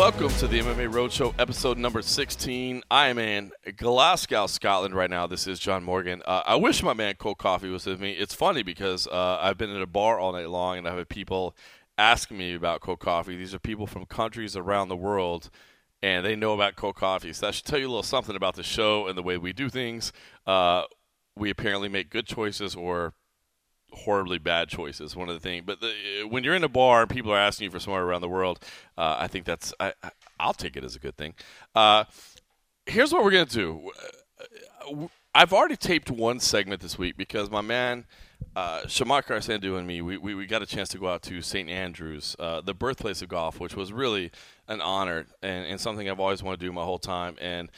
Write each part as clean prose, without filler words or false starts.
Welcome to the MMA Roadshow, episode number 16. I am in Glasgow, Scotland right now. This is John Morgan. I wish my man Cold Coffee was with me. It's funny because I've been in a bar all night long, and I've had people asking me about Cold Coffee. These are people from countries around the world, and they know about Cold Coffee. So that should tell you a little something about the show and the way we do things. We apparently make good choices or horribly bad choices, one of the things. But when you're in a bar and people are asking you for somewhere around the world, I think I'll take it as a good thing. Here's what we're going to do. I've already taped one segment this week because my man Shamakar Sandhu and me, we got a chance to go out to St. Andrews, the birthplace of golf, which was really an honor and something I've always wanted to do my whole time. And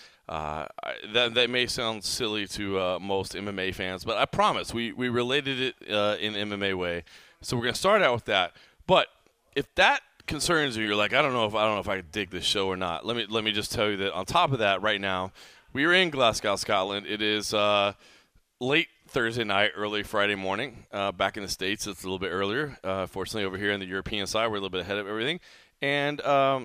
that may sound silly to most MMA fans, but I promise we related it in MMA way. So we're going to start out with that. But if that concerns you, you're like, I don't know if I dig this show or not. Let me just tell you that on top of that, right now we are in Glasgow, Scotland. It is late Thursday night, early Friday morning. Back in the States, it's a little bit earlier. Fortunately, over here in the European side, we're a little bit ahead of everything. And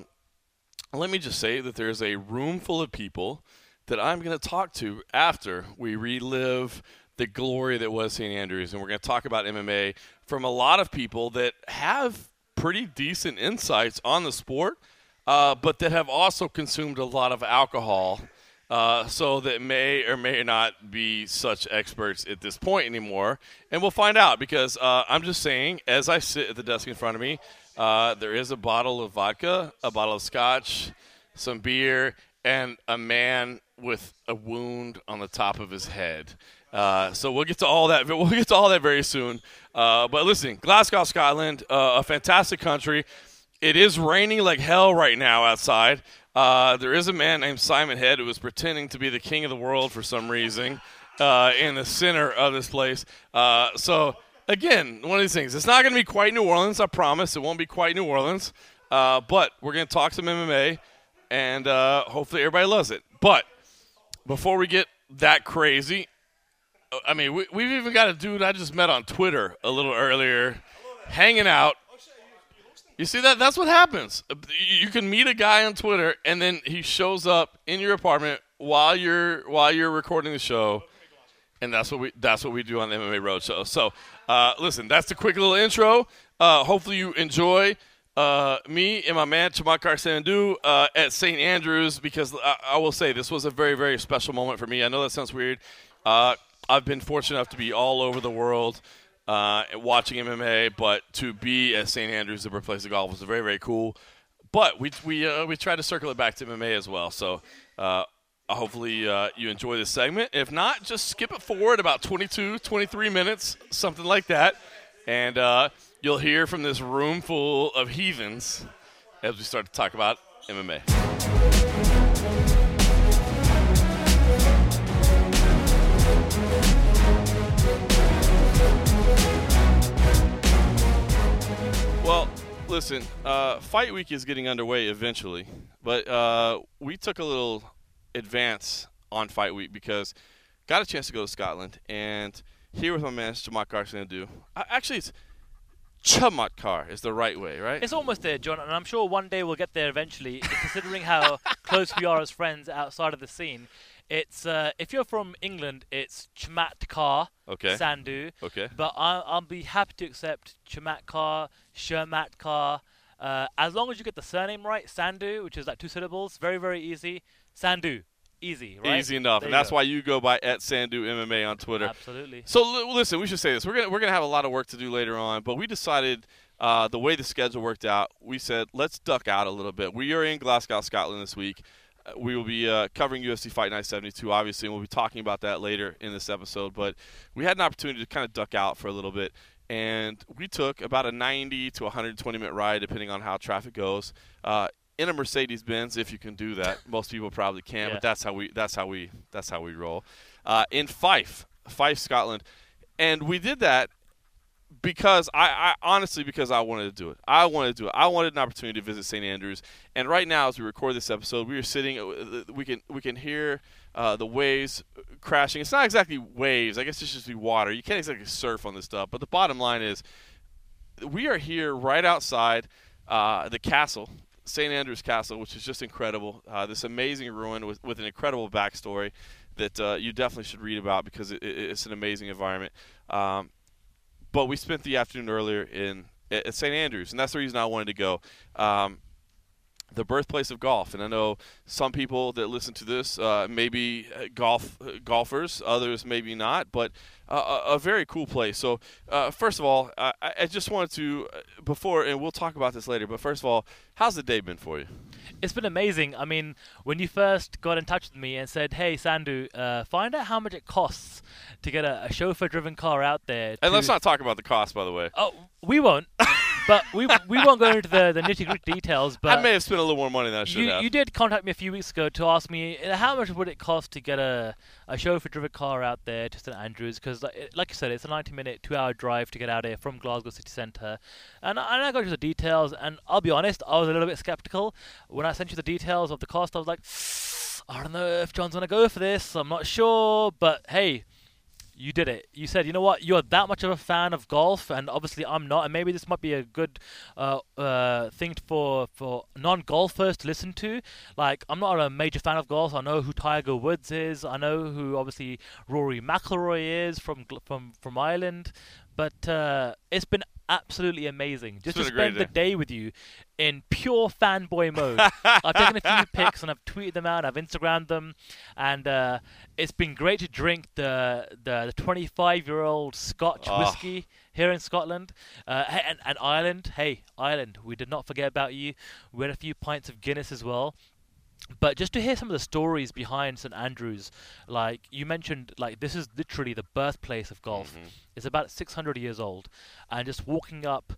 let me just say that there's a room full of people that I'm going to talk to after we relive the glory that was St. Andrews. And we're going to talk about MMA from a lot of people that have pretty decent insights on the sport, but that have also consumed a lot of alcohol, so that may or may not be such experts at this point anymore. And we'll find out because I'm just saying, as I sit at the desk in front of me, there is a bottle of vodka, a bottle of scotch, some beer, and a man with a wound on the top of his head. So we'll get to all that. We'll get to all that very soon. But listen, Glasgow, Scotland, a fantastic country. It is raining like hell right now outside. There is a man named Simon Head who is pretending to be the king of the world for some reason in the center of this place. So, again, one of these things. It's not going to be quite New Orleans, I promise. It won't be quite New Orleans. But we're going to talk some MMA, and hopefully everybody loves it. But before we get that crazy, I mean, we've even got a dude I just met on Twitter a little earlier hanging out. You see that? That's what happens. You can meet a guy on Twitter, and then he shows up in your apartment while you're recording the show, and that's what we do on the MMA Roadshow. So, listen, that's the quick little intro. Hopefully you enjoy me and my man Shamakar Sandhu at St. Andrews, because I will say this was a very, very special moment for me. I know that sounds weird. I've been fortunate enough to be all over the world watching MMA, but to be at St. Andrews, the birthplace of golf, was very, very cool. But we tried to circle it back to MMA as well. So hopefully you enjoy this segment. If not, just skip it forward about 22, 23 minutes, something like that. And you'll hear from this room full of heathens as we start to talk about MMA. Well, listen, fight week is getting underway eventually, but we took a little advance on fight week because got a chance to go to Scotland, and here with my man Shamakar Sandhu. Actually, it's Chamatkar is the right way, right? It's almost there, John, and I'm sure one day we'll get there eventually, considering how close we are as friends outside of the scene. It's if you're from England, it's Chamatkar Sandhu. Okay. But I'll be happy to accept Chamatkar, Shermatkar. As long as you get the surname right, Sandhu, which is like 2 syllables, very, very easy. Sandhu. Easy, right? Easy enough, and that's why you go by @SandhuMMA on Twitter. Absolutely. So listen, we should say this. We're gonna have a lot of work to do later on, but we decided the way the schedule worked out, we said let's duck out a little bit. We are in Glasgow, Scotland this week. We will be covering UFC Fight Night 72, obviously, and we'll be talking about that later in this episode. But we had an opportunity to kind of duck out for a little bit, and we took about a 90 to 120-minute ride, depending on how traffic goes, in a Mercedes-Benz, if you can do that. Most people probably can't, but that's how we roll. In Fife, Scotland, and we did that because I honestly, because I wanted to do it. I wanted an opportunity to visit St. Andrews. And right now, as we record this episode, we are sitting. We can hear the waves crashing. It's not exactly waves. I guess it's just water. You can't exactly surf on this stuff. But the bottom line is, we are here right outside the castle St. Andrews Castle, which is just incredible. This amazing ruin with an incredible backstory that you definitely should read about because it's an amazing environment. But we spent the afternoon earlier at St. Andrews, and that's the reason I wanted to go. The birthplace of golf, and I know some people that listen to this maybe golfers, others maybe not, but a very cool place. So first of all, I just wanted to, and we'll talk about this later, but first of all, how's the day been for you? It's been amazing. I mean, when you first got in touch with me and said, hey, Sandhu, find out how much it costs to get a chauffeur-driven car out there. And let's not talk about the cost, by the way. Oh, we won't. But we won't go into the nitty-gritty details. But I may have spent a little more money than I should have. You did contact me a few weeks ago to ask me how much would it cost to get a chauffeur-driven car out there to St Andrews, because like you said, it's a 90-minute, 2-hour drive to get out here from Glasgow city centre. And I got into the details, and I'll be honest, I was a little bit sceptical. When I sent you the details of the cost, I was like, I don't know if John's going to go for this. I'm not sure. But hey, you did it. You said, you know what, you're that much of a fan of golf, and obviously I'm not, and maybe this might be a good thing for non-golfers to listen to. Like, I'm not a major fan of golf. I know who Tiger Woods is. I know who, obviously, Rory McIlroy is from Ireland. But it's been absolutely amazing just to spend the day with you in pure fanboy mode. I've taken a few pics and I've tweeted them out, I've Instagrammed them, and it's been great to drink the 25-year-old Scotch whiskey here in Scotland and Ireland. Hey, Ireland, we did not forget about you. We had a few pints of Guinness as well. But just to hear some of the stories behind St Andrews, like you mentioned, like this is literally the birthplace of golf. Mm-hmm. It's about 600 years old, and just walking up,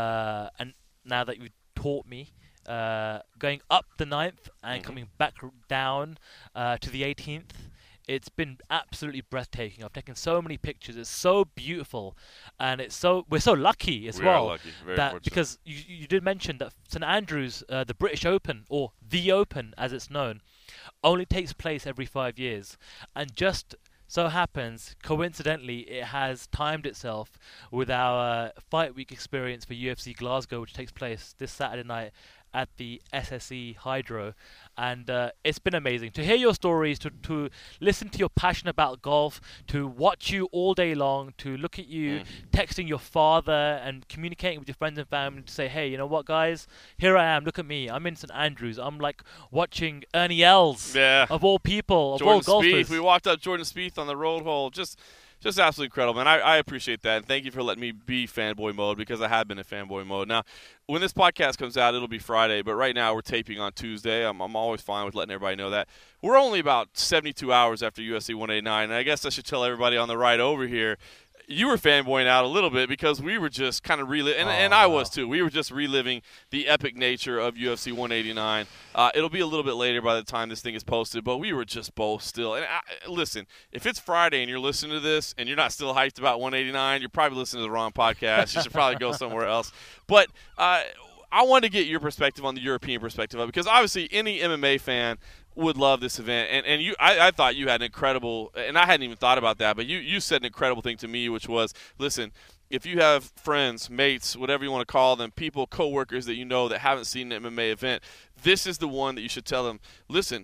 and now that you've taught me, going up the 9th and coming back down to the 18th, it's been absolutely breathtaking. I've taken so many pictures. It's so beautiful, and we're so lucky as well. Lucky. Very that because you did mention that St Andrews, the British Open, or the Open as it's known, only takes place every 5 years, and just so happens, coincidentally, it has timed itself with our Fight Week experience for UFC Glasgow, which takes place this Saturday night at the SSE Hydro, and it's been amazing to hear your stories, to listen to your passion about golf, to watch you all day long, to look at you texting your father and communicating with your friends and family to say, hey, you know what, guys, here I am, look at me, I'm in St Andrews, I'm like watching Ernie Els, of all people, of all golfers. Spieth. We walked up Jordan Spieth on the road hole, just absolutely incredible, man. I appreciate that, and thank you for letting me be fanboy mode, because I have been in fanboy mode. Now, when this podcast comes out, it'll be Friday, but right now we're taping on Tuesday. I'm always fine with letting everybody know that. We're only about 72 hours after UFC 189, and I guess I should tell everybody on the ride over here, you were fanboying out a little bit because we were just kind of reliving, and I was too. We were just reliving the epic nature of UFC 189. It'll be a little bit later by the time this thing is posted, but we were just both still. And listen, if it's Friday and you're listening to this and you're not still hyped about 189, you're probably listening to the wrong podcast. You should probably go somewhere else. But I wanted to get your perspective on the European perspective of it, because obviously any MMA fan would love this event, and I thought you had an incredible, and I hadn't even thought about that, but you said an incredible thing to me, which was, listen, if you have friends, mates, whatever you want to call them, people, coworkers that you know that haven't seen an MMA event, this is the one that you should tell them, listen,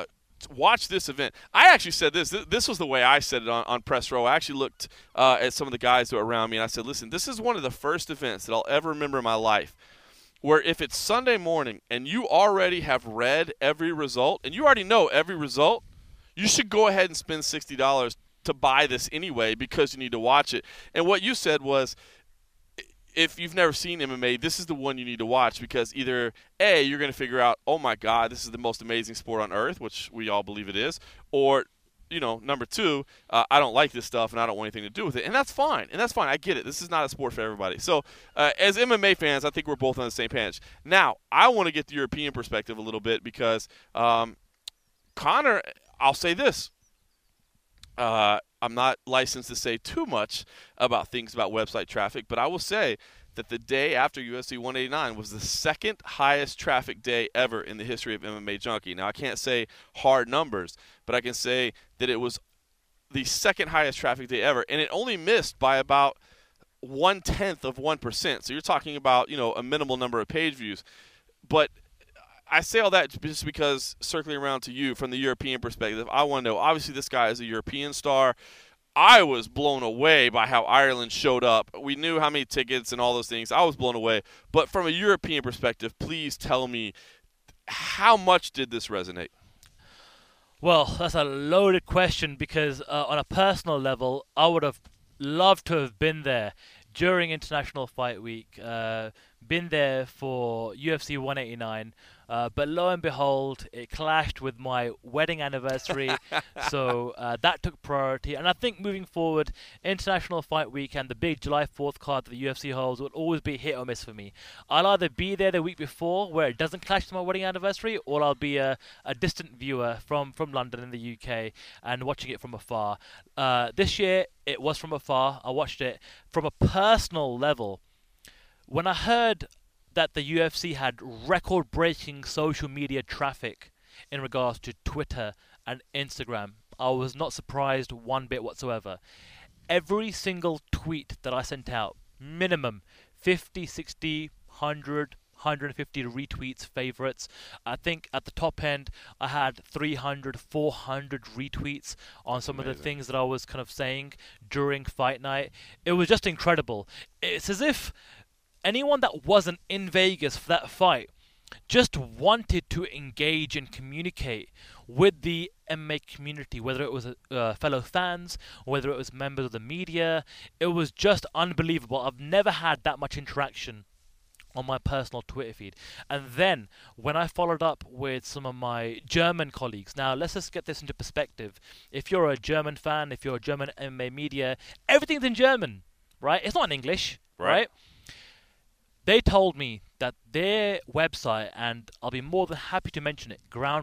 watch this event. I actually said this. This was the way I said it on press row. I actually looked at some of the guys that were around me, and I said, listen, this is one of the first events that I'll ever remember in my life where if it's Sunday morning and you already have read every result and you already know every result, you should go ahead and spend $60 to buy this anyway because you need to watch it. And what you said was, if you've never seen MMA, this is the one you need to watch, because either A, you're going to figure out, oh my God, this is the most amazing sport on earth, which we all believe it is, or number two, I don't like this stuff and I don't want anything to do with it. And that's fine. I get it. This is not a sport for everybody. So as MMA fans, I think we're both on the same page. Now, I want to get the European perspective a little bit because Conor, I'll say this. I'm not licensed to say too much about things about website traffic, but I will say that the day after UFC 189 was the second highest traffic day ever in the history of MMA Junkie. Now, I can't say hard numbers, but I can say that it was the second highest traffic day ever, and it only missed by about 0.1%. So you're talking about, a minimal number of page views. But I say all that just because, circling around to you from the European perspective, I want to know, obviously this guy is a European star. I was blown away by how Ireland showed up. We knew how many tickets and all those things. I was blown away. But from a European perspective, please tell me, how much did this resonate? Well, that's a loaded question because on a personal level, I would have loved to have been there during International Fight Week, been there for UFC 189, but lo and behold, it clashed with my wedding anniversary, so that took priority. And I think moving forward, International Fight Week and the big July 4th card that the UFC holds will always be hit or miss for me. I'll either be there the week before, where it doesn't clash with my wedding anniversary, or I'll be a distant viewer from London in the UK and watching it from afar. This year, it was from afar. I watched it from a personal level. When I heard that the UFC had record-breaking social media traffic in regards to Twitter and Instagram, I was not surprised one bit whatsoever. Every single tweet that I sent out, minimum 50, 60, 100, 150 retweets, favorites. I think at the top end, I had 300, 400 retweets on some of the things that I was kind of saying during fight night. It was just incredible. It's as if anyone that wasn't in Vegas for that fight just wanted to engage and communicate with the MMA community, whether it was fellow fans, whether it was members of the media. It was just unbelievable. I've never had that much interaction on my personal Twitter feed. And then when I followed up with some of my German colleagues, now let's just get this into perspective. If you're a German fan, if you're a German MMA media, everything's in German, right? It's not in English, right? They told me that their website, and I'll be more than happy to mention it,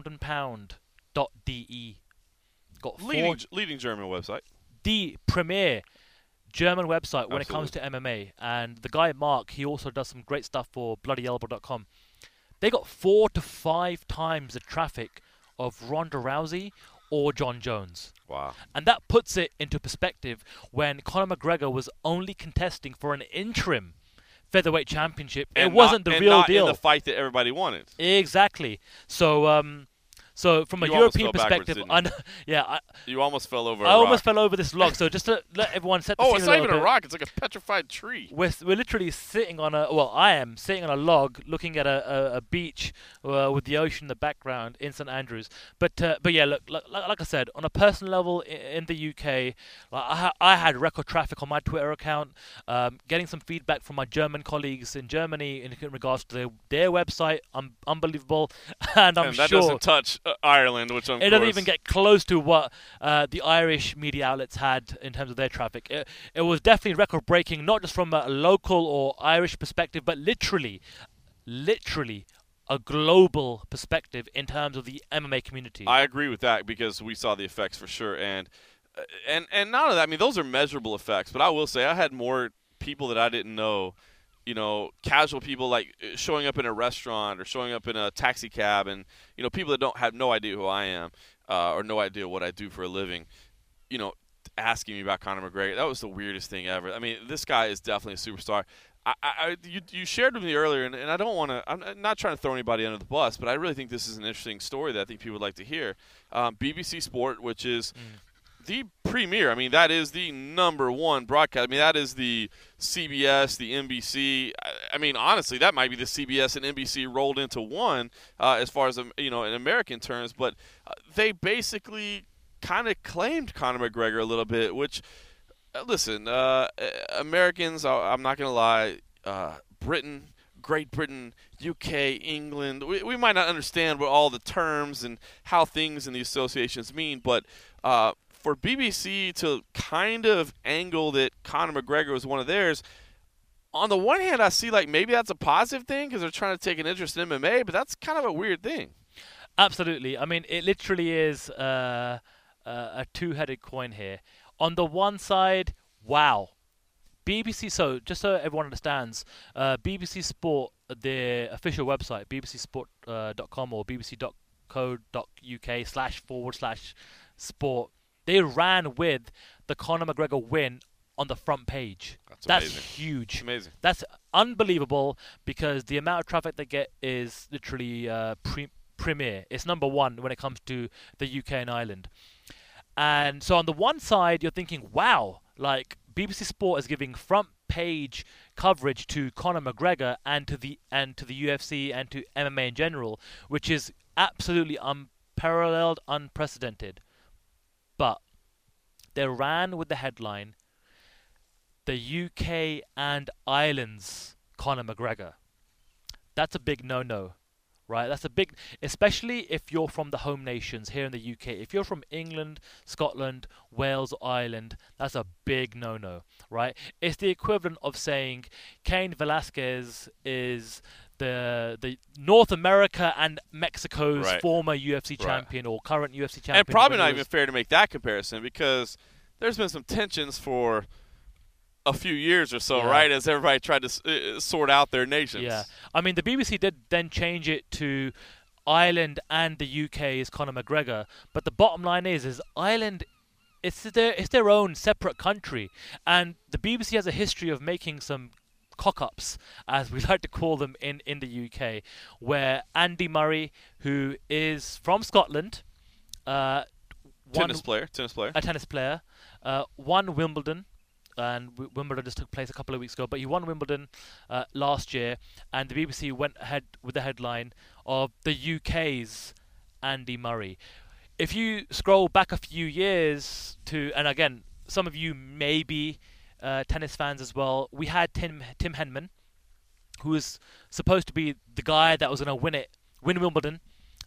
groundandpound.de, got leading German website, the premier German website when it comes to MMA. And the guy Mark, he also does some great stuff for bloodyelbow.com. They got 4 to 5 times the traffic of Ronda Rousey or John Jones. Wow. And that puts it into perspective when Conor McGregor was only contesting for an interim featherweight championship. It wasn't the real deal. In the fight that everybody wanted. Exactly. So from a European perspective, you almost fell over. I almost fell over this log. So just to let everyone set the scene. Oh, it's not even a rock. It's like a petrified tree. We're literally sitting on I am sitting on a log, looking at a beach with the ocean in the background in St Andrews. But yeah, look, like I said, on a personal level in the UK, I had record traffic on my Twitter account, getting some feedback from my German colleagues in Germany in regards to their website. Unbelievable, and I'm sure that doesn't touch Ireland, which it doesn't even get close to what the Irish media outlets had in terms of their traffic. It was definitely record-breaking, not just from a local or Irish perspective, but literally a global perspective in terms of the MMA community. I agree with that because we saw the effects for sure, and none of that. I mean, those are measurable effects, but I will say I had more people that I didn't know. You know, casual people like showing up in a restaurant or showing up in a taxi cab, and people that don't have no idea who I am or no idea what I do for a living. Asking me about Conor McGregor. That was the weirdest thing ever. I mean, this guy is definitely a superstar. You shared with me earlier, and I don't want to. I'm not trying to throw anybody under the bus, but I really think this is an interesting story that I think people would like to hear. BBC Sport, which is the premier. I mean, that is the number one broadcast. I mean, that is the CBS, the NBC. I mean, honestly, that might be the CBS and NBC rolled into one as far as in American terms. But they basically kind of claimed Conor McGregor a little bit. Which, listen, Americans. I'm not gonna lie. Britain, Great Britain, UK, England. We might not understand what all the terms and how things in the associations mean, but for BBC to kind of angle that Conor McGregor was one of theirs, on the one hand, I see like maybe that's a positive thing because they're trying to take an interest in MMA, but that's kind of a weird thing. Absolutely. I mean, it literally is a two-headed coin here. On the one side, wow. BBC, so just so everyone understands, BBC Sport, their official website, bbcsport.com or bbc.co.uk//sport, they ran with the Conor McGregor win on the front page. That's amazing. Huge. It's amazing. That's unbelievable because the amount of traffic they get is literally premier. It's number one when it comes to the UK and Ireland. And so on the one side, you're thinking, wow, like BBC Sport is giving front page coverage to Conor McGregor and to the UFC and to MMA in general, which is absolutely unparalleled, unprecedented. But they ran with the headline, the UK and Ireland's Conor McGregor. That's a big no-no, right? That's a big, especially if you're from the home nations here in the UK. If you're from England, Scotland, Wales, or Ireland, that's a big no-no, right? It's the equivalent of saying Cain Velasquez is the North America and Mexico's former UFC champion or current UFC champion. And probably not even fair to make that comparison because there's been some tensions for a few years or so, right, as everybody tried to sort out their nations. Yeah. I mean, the BBC did then change it to Ireland and the UK is Conor McGregor, but the bottom line is Ireland, it's their own separate country, and the BBC has a history of making some cock-ups, as we like to call them in the UK, where Andy Murray, who is from Scotland, a tennis player, won Wimbledon. And Wimbledon just took place a couple of weeks ago, but he won Wimbledon last year, and the BBC went ahead with the headline of the UK's Andy Murray. If you scroll back a few years to, and again, some of you may be tennis fans as well, we had Tim Henman, who was supposed to be the guy that was going to win Wimbledon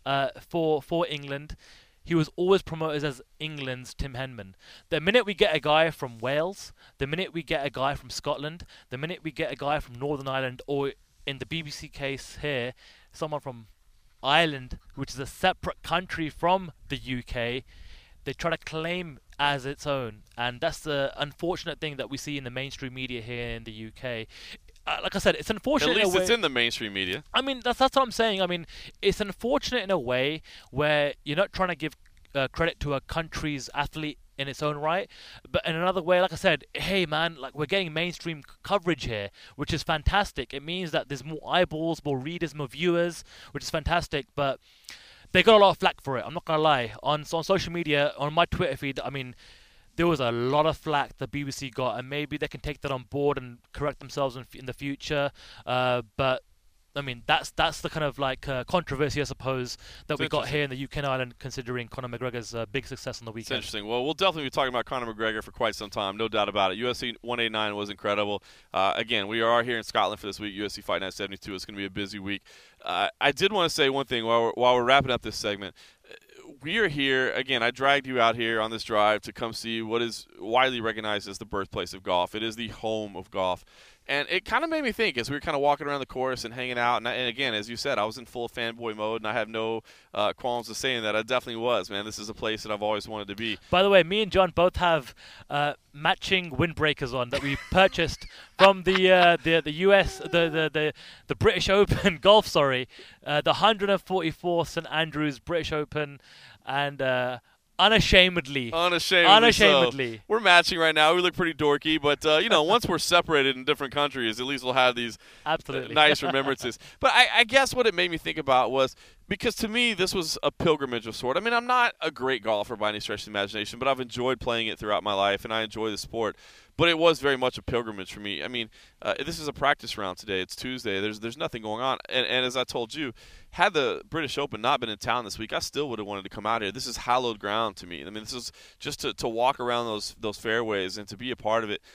for England. He was always promoted as England's Tim Henman. The minute we get a guy from Wales, the minute we get a guy from Scotland, the minute we get a guy from Northern Ireland, or in the BBC case here, someone from Ireland, which is a separate country from the UK, they try to claim as its own. And that's the unfortunate thing that we see in the mainstream media here in the UK. Like I said, it's unfortunate. At least in a way, it's in the mainstream media. I mean, that's what I'm saying. I mean, it's unfortunate in a way where you're not trying to give credit to a country's athlete in its own right, but in another way, like I said, hey man, like we're getting mainstream coverage here, which is fantastic. It means that there's more eyeballs, more readers, more viewers, which is fantastic. But they got a lot of flack for it. I'm not gonna lie. On social media, on my Twitter feed, I mean, there was a lot of flack the BBC got, and maybe they can take that on board and correct themselves in the future. But I mean, that's the kind of like controversy, I suppose, that we got here in the UK and Ireland, considering Conor McGregor's big success on the weekend. It's interesting. Well, we'll definitely be talking about Conor McGregor for quite some time, no doubt about it. UFC 189 was incredible. Again, we are here in Scotland for this week. UFC Fight Night 72. It's going to be a busy week. I did want to say one thing while we're wrapping up this segment. We are here, again, I dragged you out here on this drive to come see what is widely recognized as the birthplace of golf. It is the home of golf. And it kind of made me think as we were kind of walking around the course and hanging out. And again, as you said, I was in full fanboy mode, and I have no qualms of saying that. I definitely was, man. This is a place that I've always wanted to be. By the way, me and John both have matching windbreakers on that we purchased from the US, the British Open golf. Sorry, the 144th St Andrews British Open, and. Unashamedly. So. We're matching right now. We look pretty dorky, but once we're separated in different countries, at least we'll have these nice remembrances. But I guess what it made me think about was, because to me this was a pilgrimage of sort. I mean, I'm not a great golfer by any stretch of the imagination, but I've enjoyed playing it throughout my life, and I enjoy the sport. But it was very much a pilgrimage for me. I mean, this is a practice round today. It's Tuesday. There's nothing going on. And as I told you, had the British Open not been in town this week, I still would have wanted to come out here. This is hallowed ground to me. I mean, this is just to walk around those fairways and to be a part of it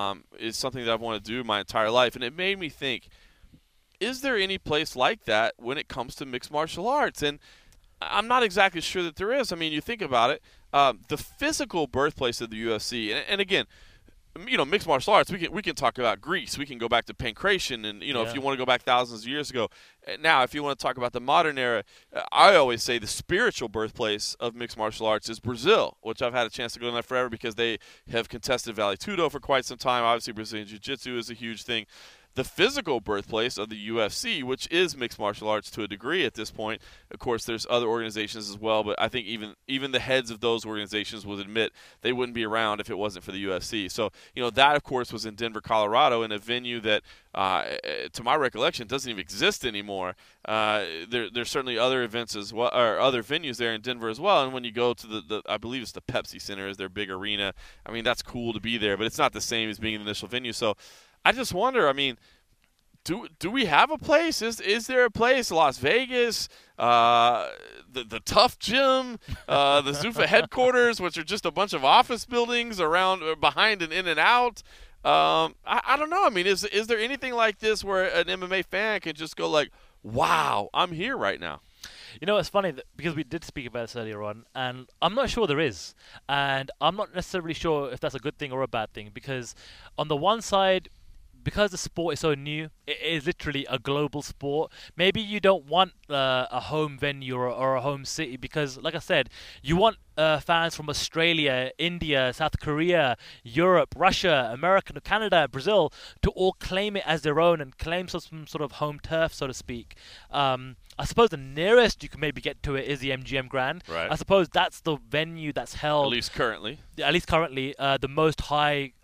is something that I've wanted to do my entire life. And it made me think, is there any place like that when it comes to mixed martial arts? And I'm not exactly sure that there is. I mean, you think about it, the physical birthplace of the UFC, and again, mixed martial arts, we can talk about Greece. We can go back to pancration, and if you want to go back thousands of years ago. Now, if you want to talk about the modern era, I always say the spiritual birthplace of mixed martial arts is Brazil, which I've had a chance to go in there forever because they have contested Vale Tudo for quite some time. Obviously, Brazilian Jiu-Jitsu is a huge thing. the physical birthplace of the UFC, which is mixed martial arts to a degree at this point. Of course, there's other organizations as well, but I think even the heads of those organizations would admit they wouldn't be around if it wasn't for the UFC. So, that, of course, was in Denver, Colorado, in a venue that, to my recollection, doesn't even exist anymore. There's certainly other events as well, or other venues there in Denver as well. And when you go to the I believe it's the Pepsi Center, is their big arena. I mean, that's cool to be there, but it's not the same as being in the initial venue. So I just wonder, I mean, do we have a place? Is there a place? Las Vegas, the Tough Gym, the Zuffa headquarters, which are just a bunch of office buildings around, behind and in and out. I don't know. I mean, is there anything like this where an MMA fan can just go like, wow, I'm here right now? It's funny because we did speak about this earlier on, and I'm not sure there is. And I'm not necessarily sure if that's a good thing or a bad thing, because on the one side, because the sport is so new, it is literally a global sport. Maybe you don't want a home venue or a home city because, like I said, you want fans from Australia, India, South Korea, Europe, Russia, America, Canada, Brazil to all claim it as their own and claim some sort of home turf, so to speak. I suppose the nearest you can maybe get to it is the MGM Grand. Right. I suppose that's the venue that's held, At least currently, the most high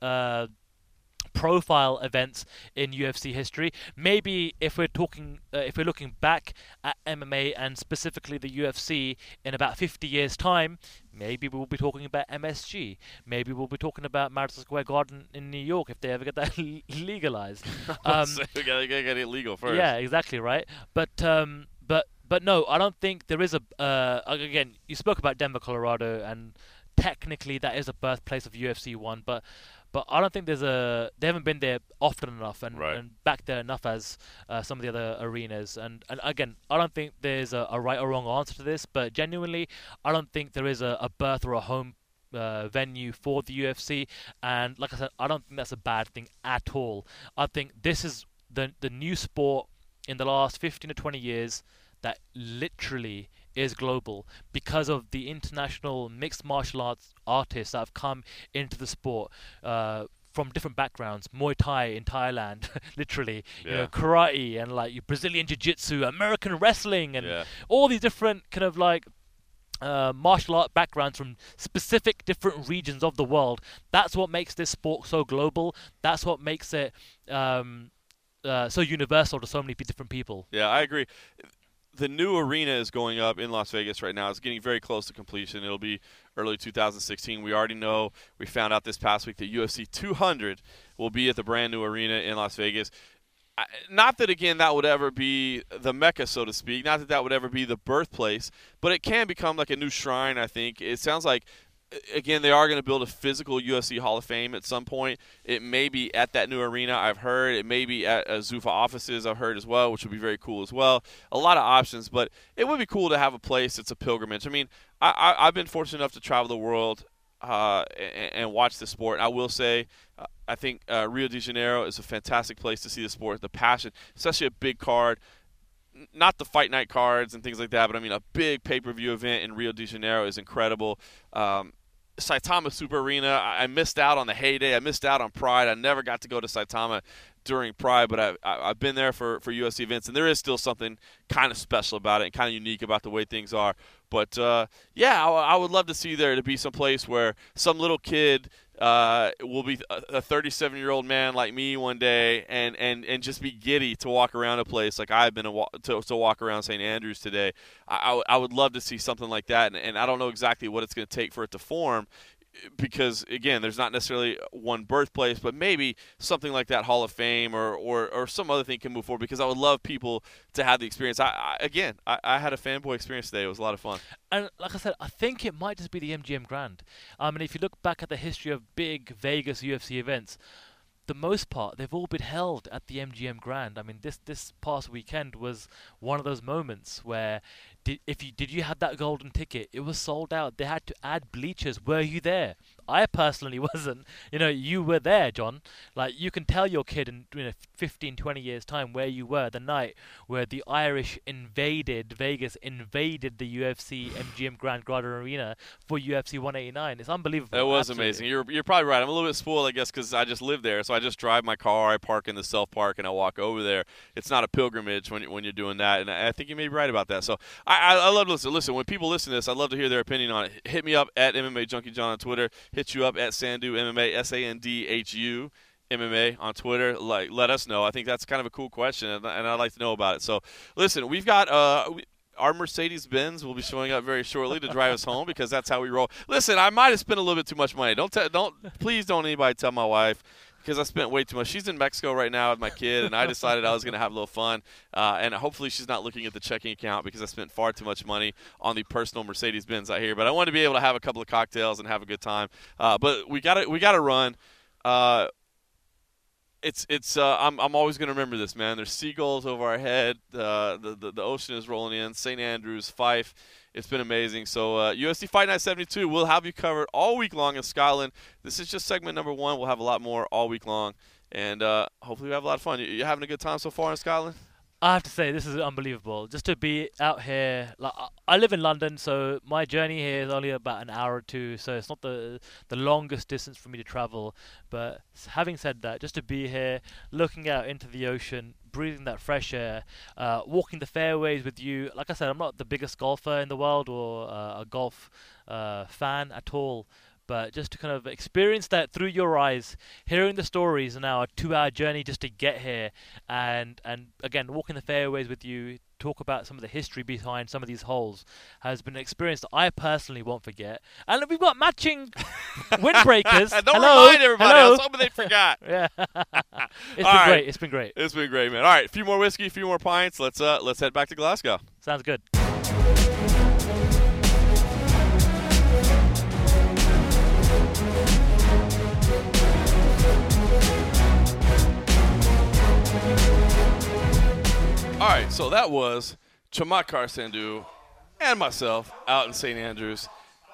profile events in UFC history. Maybe if we're looking back at MMA and specifically the UFC in about 50 years' time, maybe we'll be talking about MSG. Maybe we'll be talking about Madison Square Garden in New York if they ever get that legalized. we gotta get it legal first. Yeah, exactly right. But no, I don't think there is a. Again, you spoke about Denver, Colorado, and technically that is a birthplace of UFC 1, but I don't think they haven't been there often enough and back there enough as some of the other arenas. And again, I don't think there's a right or wrong answer to this, but genuinely, I don't think there is a birth or a home venue for the UFC. And like I said, I don't think that's a bad thing at all. I think this is the new sport in the last 15 to 20 years that literally is global because of the international mixed martial arts artists that have come into the sport from different backgrounds. Muay Thai in Thailand, literally, karate and like Brazilian Jiu-Jitsu, American wrestling, and all these different kind of like martial art backgrounds from specific different regions of the world. That's what makes this sport so global. That's what makes it so universal to so many different people. Yeah, I agree. The new arena is going up in Las Vegas right now. It's getting very close to completion. It'll be early 2016. We already know. We found out this past week that UFC 200 will be at the brand new arena in Las Vegas. Not that, again, that would ever be the Mecca, so to speak. Not that would ever be the birthplace. But it can become like a new shrine, I think. It sounds like, again, they are going to build a physical UFC Hall of Fame at some point. It may be at that new arena, I've heard. It may be at Zuffa offices, I've heard as well, which would be very cool as well. A lot of options, but it would be cool to have a place that's a pilgrimage. I mean, I've been fortunate enough to travel the world and watch the sport. I will say, I think Rio de Janeiro is a fantastic place to see the sport, the passion, especially a big card. Not the fight night cards and things like that, but I mean a big pay-per-view event in Rio de Janeiro is incredible. Saitama Super Arena, I missed out on the heyday. I missed out on Pride. I never got to go to Saitama during Pride, but I've been there for UFC events, and there is still something kind of special about it and kind of unique about the way things are. But, I would love to see there to be some place where some little kid will be a 37-year-old man like me one day and just be giddy to walk around a place like I've been to walk around St. Andrews today. I would love to see something like that, and I don't know exactly what it's going to take for it to form because, again, there's not necessarily one birthplace, but maybe something like that Hall of Fame or some other thing can move forward because I would love people to have the experience. I had a fanboy experience today. It was a lot of fun. And like I said, I think it might just be the MGM Grand. I mean, if you look back at the history of big Vegas UFC events, the most part, they've all been held at the MGM Grand. I mean, this past weekend was one of those moments where did you have that golden ticket? It was sold out. They had to add bleachers. Were you there? I personally wasn't. You were there, John. Like, you can tell your kid in 15, 20 years' time where you were the night where the Irish invaded Vegas, invaded the UFC MGM Grand Garden Arena for UFC 189. It's unbelievable. It was Absolutely. amazing. You're probably right. I'm a little bit spoiled, I guess, because I just live there. So I just drive my car, I park in the self-park, and I walk over there. It's not a pilgrimage when you're doing that, and I think you may be right about that. So I love to listen. Listen, when people listen to this, I'd love to hear their opinion on it. Hit me up at MMA Junkie John on Twitter. Hit you up at Sandhu MMA, SANDHU MMA on Twitter. Let us know. I think that's kind of a cool question, and I'd like to know about it. So listen, we've got our Mercedes-Benz will be showing up very shortly to drive us home because that's how we roll. Listen, I might have spent a little bit too much money. Please don't anybody tell my wife, because I spent way too much. She's in Mexico right now with my kid, and I decided I was going to have a little fun. And hopefully she's not looking at the checking account because I spent far too much money on the personal Mercedes-Benz out here. But I wanted to be able to have a couple of cocktails and have a good time. But we got to run. I'm always going to remember this, man. There's seagulls over our head. The ocean is rolling in. St. Andrews, Fife. It's been amazing. So UFC Fight Night 72, we'll have you covered all week long in Scotland. This is just segment number 1. We'll have a lot more all week long. And hopefully we have a lot of fun. You having a good time so far in Scotland? I have to say, this is unbelievable. Just to be out here, like I live in London, so my journey here is only about an hour or two, so it's not the longest distance for me to travel. But having said that, just to be here, looking out into the ocean, breathing that fresh air, walking the fairways with you. Like I said, I'm not the biggest golfer in the world or a golf fan at all. But just to kind of experience that through your eyes, hearing the stories now, a 2-hour journey just to get here, and again, walking the fairways with you, talk about some of the history behind some of these holes, has been an experience that I personally won't forget. And we've got matching windbreakers. Don't Hello? remind everybody. Hello? I was hoping they forgot. Yeah. It's All been right. great. It's been great. It's been great, man. All right, a few more whiskey, a few more pints. Let's head back to Glasgow. Sounds good. All right, so that was Chamatkar Sandhu and myself out in St. Andrews.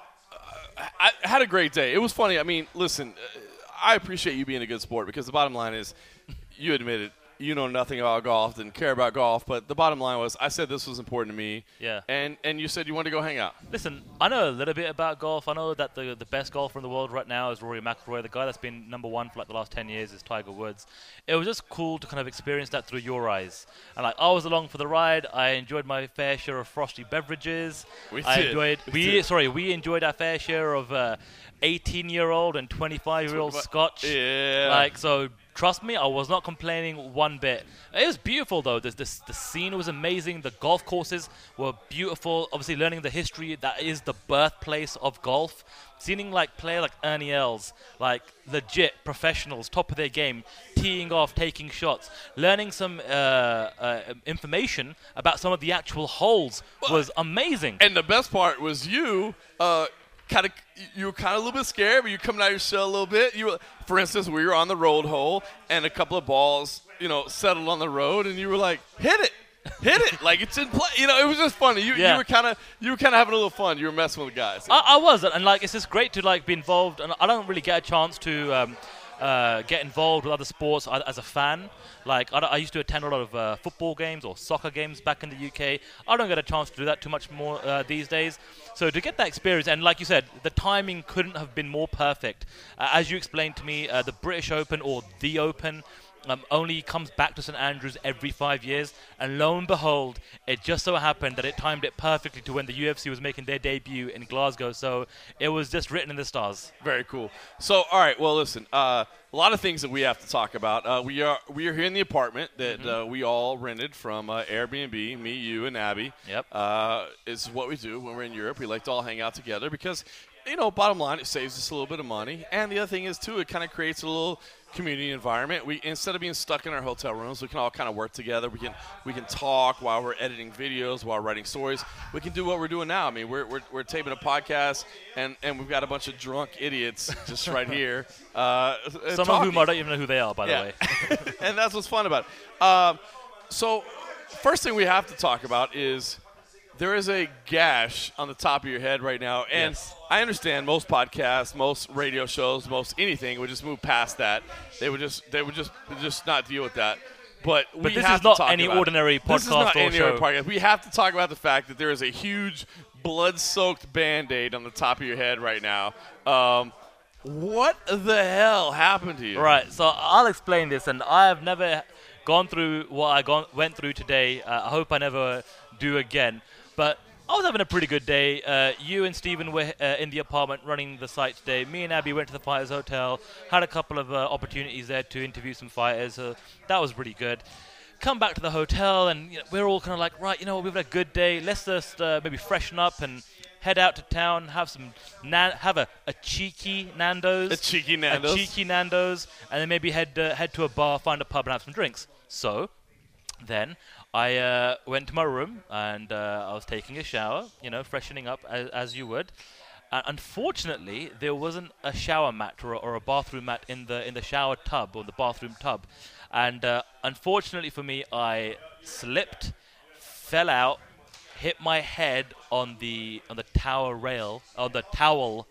I had a great day. It was funny. I mean, listen, I appreciate you being a good sport because the bottom line is, you admitted you know nothing about golf, didn't care about golf, but the bottom line was I said this was important to me. Yeah. And you said you wanted to go hang out. Listen, I know a little bit about golf. I know that the best golfer in the world right now is Rory McIlroy. The guy that's been number 1 for like the last 10 years is Tiger Woods. It was just cool to kind of experience that through your eyes. And like I was along for the ride. I enjoyed my fair share of frosty beverages. We enjoyed our fair share of 18-year-old and 25-year-old scotch. Yeah. Like, so trust me, I was not complaining one bit. It was beautiful, though. The scene was amazing. The golf courses were beautiful. Obviously, learning the history that is the birthplace of golf. Seeing player like Ernie Els, like legit professionals, top of their game, teeing off, taking shots, learning some information about some of the actual holes was amazing. And the best part was you were kind of a little bit scared, but you coming out of your shell a little bit. For instance, we were on the road hole, and a couple of balls, settled on the road, and you were like, hit it, like it's in play. It was just funny. You were kind of having a little fun. You were messing with the guys. I was, and it's just great to be involved. And I don't really get a chance to get involved with other sports as a fan. I used to attend a lot of football games or soccer games back in the UK. I don't get a chance to do that too much more these days. So to get that experience, and like you said, the timing couldn't have been more perfect. As you explained to me, the British Open or the Open only comes back to St. Andrews every 5 years, and lo and behold, it just so happened that it timed it perfectly to when the UFC was making their debut in Glasgow, so it was just written in the stars. Very cool. So, all right, well, listen, a lot of things that we have to talk about. We are here in the apartment that we all rented from Airbnb, me, you, and Abby. Yep. Is what we do when we're in Europe. We like to all hang out together because, bottom line, it saves us a little bit of money, and the other thing is, too, it kind of creates a little community environment. We, instead of being stuck in our hotel rooms, we can all kind of work together. We can talk while we're editing videos, while writing stories. We can do what we're doing now. I mean, we're taping a podcast, and we've got a bunch of drunk idiots just right here. Some of whom I don't even know who they are, by the way. And that's what's fun about it. So first thing we have to talk about is There is a gash on the top of your head right now, and Yes. I understand most podcasts, most radio shows, most anything would just move past that. They would just not deal with that. But we this have is to not talk any about it. ordinary This is podcast not or any show. ordinary podcast. We have to talk about the fact that there is a huge blood-soaked Band-Aid on the top of your head right now. What the hell happened to you? Right, so I'll explain this, and I have never gone through what I went through today. I hope I never do again. But I was having a pretty good day. You and Stephen were in the apartment running the site today. Me and Abby went to the Fighters Hotel, had a couple of opportunities there to interview some fighters. So that was pretty good. Come back to the hotel, and we're all kind of like, right, we've had a good day. Let's just maybe freshen up and head out to town, have some have a cheeky Nando's. A cheeky Nando's. A cheeky Nando's, and then maybe head to a bar, find a pub, and have some drinks. So then I went to my room, and I was taking a shower, freshening up as you would. Unfortunately, there wasn't a shower mat or a bathroom mat in the shower tub or the bathroom tub. And unfortunately for me, I slipped, fell out, hit my head on the towel rail or the towel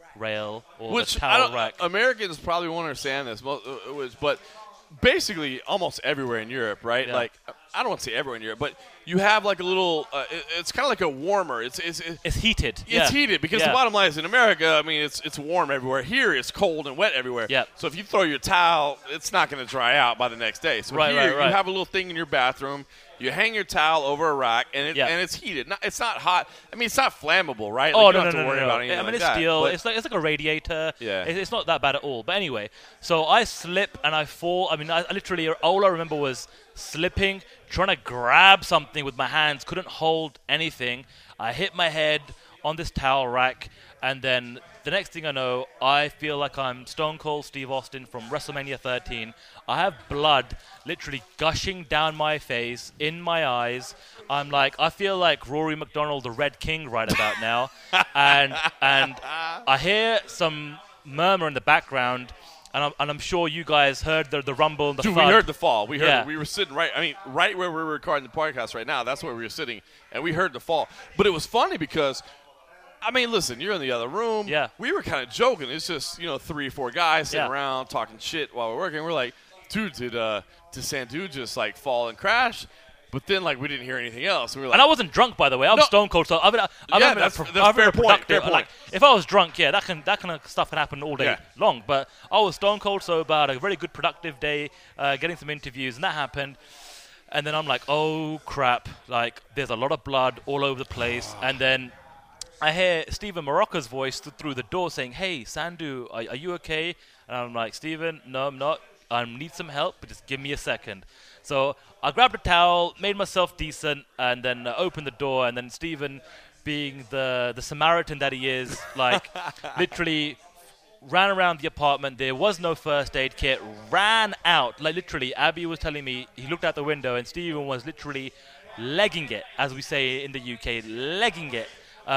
rack. Americans probably won't understand this, but basically almost everywhere in Europe, right? Yeah. Like, I don't want to say everywhere in Europe, but you have like a little. It's kind of like a warmer. It's heated. It's heated because the bottom line is in America. I mean, it's warm everywhere. Here, it's cold and wet everywhere. Yep. So if you throw your towel, it's not going to dry out by the next day. So here, you have a little thing in your bathroom. You hang your towel over a rack, and it's heated. It's not hot. I mean, it's not flammable, right? Oh, you no, don't have to worry about anything I mean, like it's that, steel. but- It's like a radiator. Yeah. It's not that bad at all. But anyway, so I slip and I fall. I mean, I literally, all I remember was slipping, trying to grab something with my hands, couldn't hold anything. I hit my head on this towel rack, and then the next thing I know, I feel like I'm Stone Cold Steve Austin from WrestleMania 13. I have blood literally gushing down my face, in my eyes. I feel like Rory McDonald, the Red King, right about now. and I hear some murmur in the background, and I'm sure you guys heard the rumble and the Dude, thud. we heard the fall. We heard Yeah. it. We were sitting right where we were recording the podcast right now. That's where we were sitting, and we heard the fall. But it was funny because, I mean, listen, you're in the other room. Yeah. We were kind of joking. It's just, 3 or 4 guys sitting Yeah. around talking shit while we're working. We're like, dude, did Sandu just, fall and crash? But then, we didn't hear anything else. We were like, And I wasn't drunk, by the way. I'm No. Stone Cold, so I'm that's fair point, fair point. Like, if I was drunk, that kind of stuff can happen all day Yeah. long. But I was Stone Cold sober, had a very good productive day, getting some interviews, and that happened. And then I'm like, oh crap! There's a lot of blood all over the place. And then I hear Stephen Morocco's voice through the door saying, "Hey, Sandu, are you okay?" And I'm like, "Stephen, no, I'm not. I need some help, but just give me a second." So I grabbed a towel, made myself decent, and then opened the door. And then Stephen, being the Samaritan that he is, literally ran around the apartment. There was no first aid kit. Ran out. Literally, Abby was telling me he looked out the window, and Stephen was literally legging it, as we say in the UK, legging it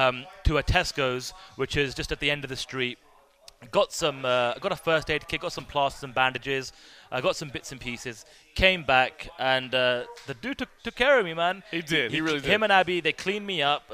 to a Tesco's, which is just at the end of the street. Got a first aid kit, got some plasters and bandages, got some bits and pieces. Came back, and the dude took care of me, man. He did. He really did. Him and Abby, they cleaned me up,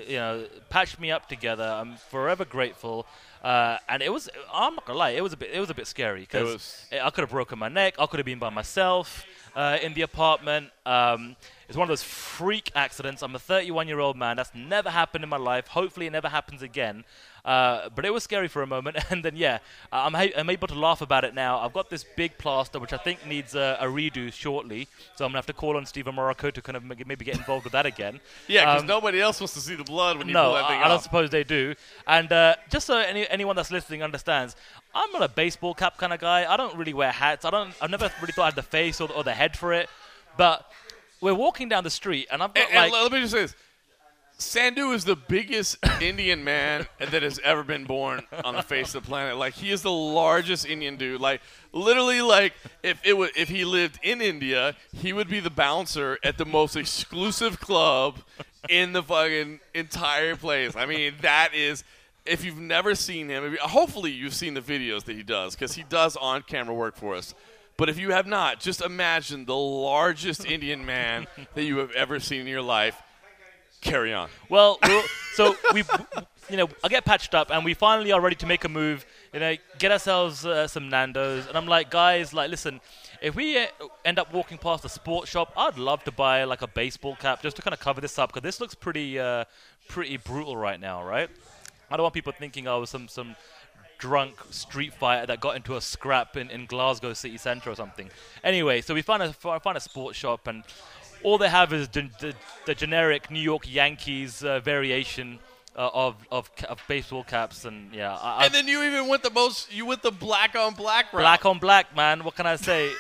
patched me up together. I'm forever grateful. And it was, I'm not gonna lie, it was a bit scary because I could have broken my neck. I could have been by myself in the apartment. It's one of those freak accidents. I'm a 31-year-old man. That's never happened in my life. Hopefully, it never happens again. But it was scary for a moment, and then I'm able to laugh about it now. I've got this big plaster which I think needs a redo shortly, so I'm gonna have to call on Stephen Morocco to kind of maybe get involved with that again. Yeah, because nobody else wants to see the blood when you No, pull that thing I don't off. suppose they do. And just so anyone that's listening understands, I'm not a baseball cap kind of guy. I don't really wear hats. I've never really thought I had the face or the head for it. But we're walking down the street, and I've got And let me just say this. Sandu is the biggest Indian man that has ever been born on the face of the planet. He is the largest Indian dude. Literally, if he lived in India, he would be the bouncer at the most exclusive club in the fucking entire place. I mean, that is, if you've never seen him, hopefully you've seen the videos that he does, because he does on-camera work for us. But if you have not, just imagine the largest Indian man that you have ever seen in your life. Carry on. Well, so we, I get patched up, and we finally are ready to make a move. Get ourselves some Nando's, and I'm like, guys, like, listen, if we end up walking past a sports shop, I'd love to buy like a baseball cap just to kind of cover this up because this looks pretty brutal right now, right? I don't want people thinking I was some drunk street fighter that got into a scrap in Glasgow city centre or something. Anyway, so we find a sports shop, and all they have is the generic New York Yankees variation of baseball caps, and yeah. And then you even went the black on black route. Black on black, man. What can I say?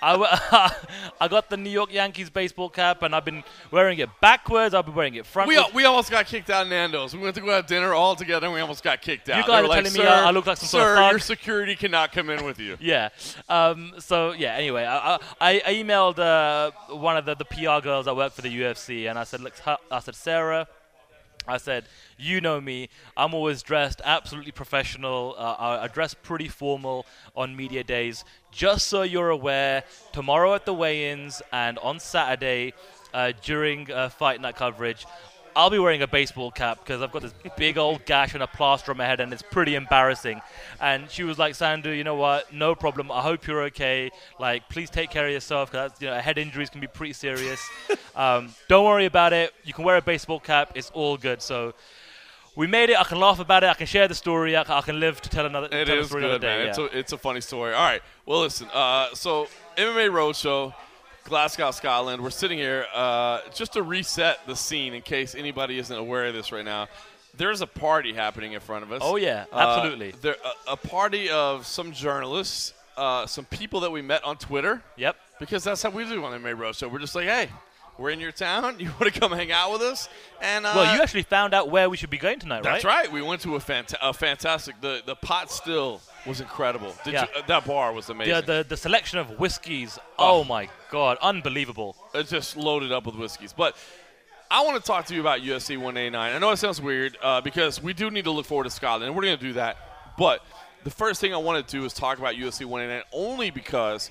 I got the New York Yankees baseball cap, and I've been wearing it backwards. I've been wearing it frontwards. We almost got kicked out of Nando's. We went to go have dinner all together, and we almost got kicked out. You guys are telling me I look like some sort of thug? Your security cannot come in with you. Yeah. Anyway, I emailed one of the PR girls that work for the UFC, and I said, look, Sarah, I said, you know me. I'm always dressed absolutely professional. I dress pretty formal on media days. Just so you're aware, tomorrow at the weigh-ins and on Saturday during fight night coverage, I'll be wearing a baseball cap because I've got this big old gash and a plaster on my head, and it's pretty embarrassing. And she was like, Sandu, you know what? No problem. I hope you're okay. Like, please take care of yourself because head injuries can be pretty serious. Don't worry about it. You can wear a baseball cap. It's all good. So we made it. I can laugh about it. I can share the story. I can live to tell another It tell is a story good, another day. man. Yeah. It's a funny story. All right. Well, listen. So MMA Roadshow, Glasgow, Scotland. We're sitting here just to reset the scene in case anybody isn't aware of this right now. There's a party happening in front of us. Oh, yeah. Absolutely. A party of some journalists, some people that we met on Twitter. Yep. Because that's how we do on MMA Roadshow. We're just like, hey, we're in your town. You want to come hang out with us? And well, you actually found out where we should be going tonight, right? That's right. We went to a fantastic. The pot still was incredible. That bar was amazing. The selection of whiskeys. Oh my God, unbelievable! It's just loaded up with whiskeys. But I want to talk to you about UFC 189. I know it sounds weird because we do need to look forward to Scotland, and we're going to do that. But the first thing I want to do is talk about UFC 189 only because,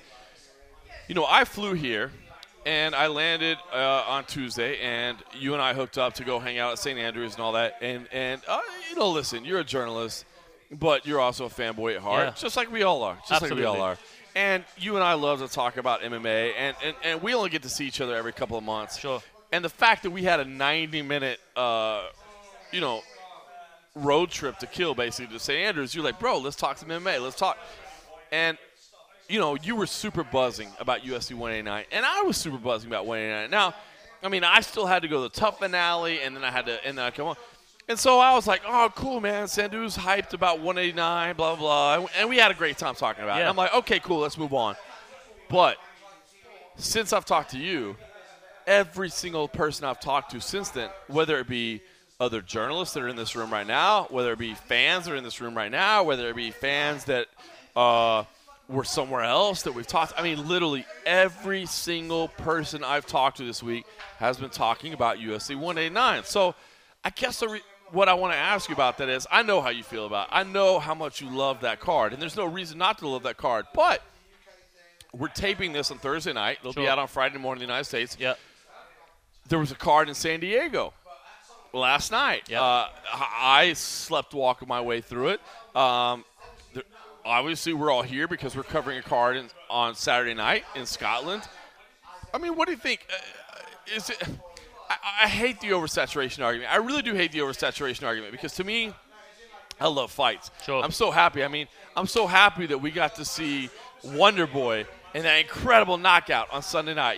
I flew here. And I landed on Tuesday, and you and I hooked up to go hang out at St. Andrews and all that. And listen, you're a journalist, but you're also a fanboy at heart, just like we all are. Absolutely. Like we all are. And you and I love to talk about MMA, and we only get to see each other every couple of months. Sure. And the fact that we had a 90-minute, road trip to kill, basically, to St. Andrews, you're like, bro, let's talk some MMA. Let's talk. And you were super buzzing about UFC 189, and I was super buzzing about 189. Now, I still had to go to the TUF finale, and then I come on. And so I was like, oh, cool, man. Sandu's hyped about 189, blah, blah, blah. And we had a great time talking about it. And I'm like, okay, cool, let's move on. But since I've talked to you, every single person I've talked to since then, whether it be other journalists that are in this room right now, whether it be fans that are in this room right now, whether it be fans that were somewhere else that we've talked. Literally every single person I've talked to this week has been talking about UFC 189. So I guess what I want to ask you about that is, I know how you feel about it. I know how much you love that card, and there's no reason not to love that card. But we're taping this on Thursday night. It'll be out on Friday morning in the United States. Yep. There was a card in San Diego last night. Yep. I slept walking my way through it. Obviously, we're all here because we're covering a card on Saturday night in Scotland. What do you think? Is it? I hate the oversaturation argument. I really do hate the oversaturation argument because, to me, I love fights. Sure. I'm so happy. I'm so happy that we got to see Wonder Boy and that incredible knockout on Sunday night.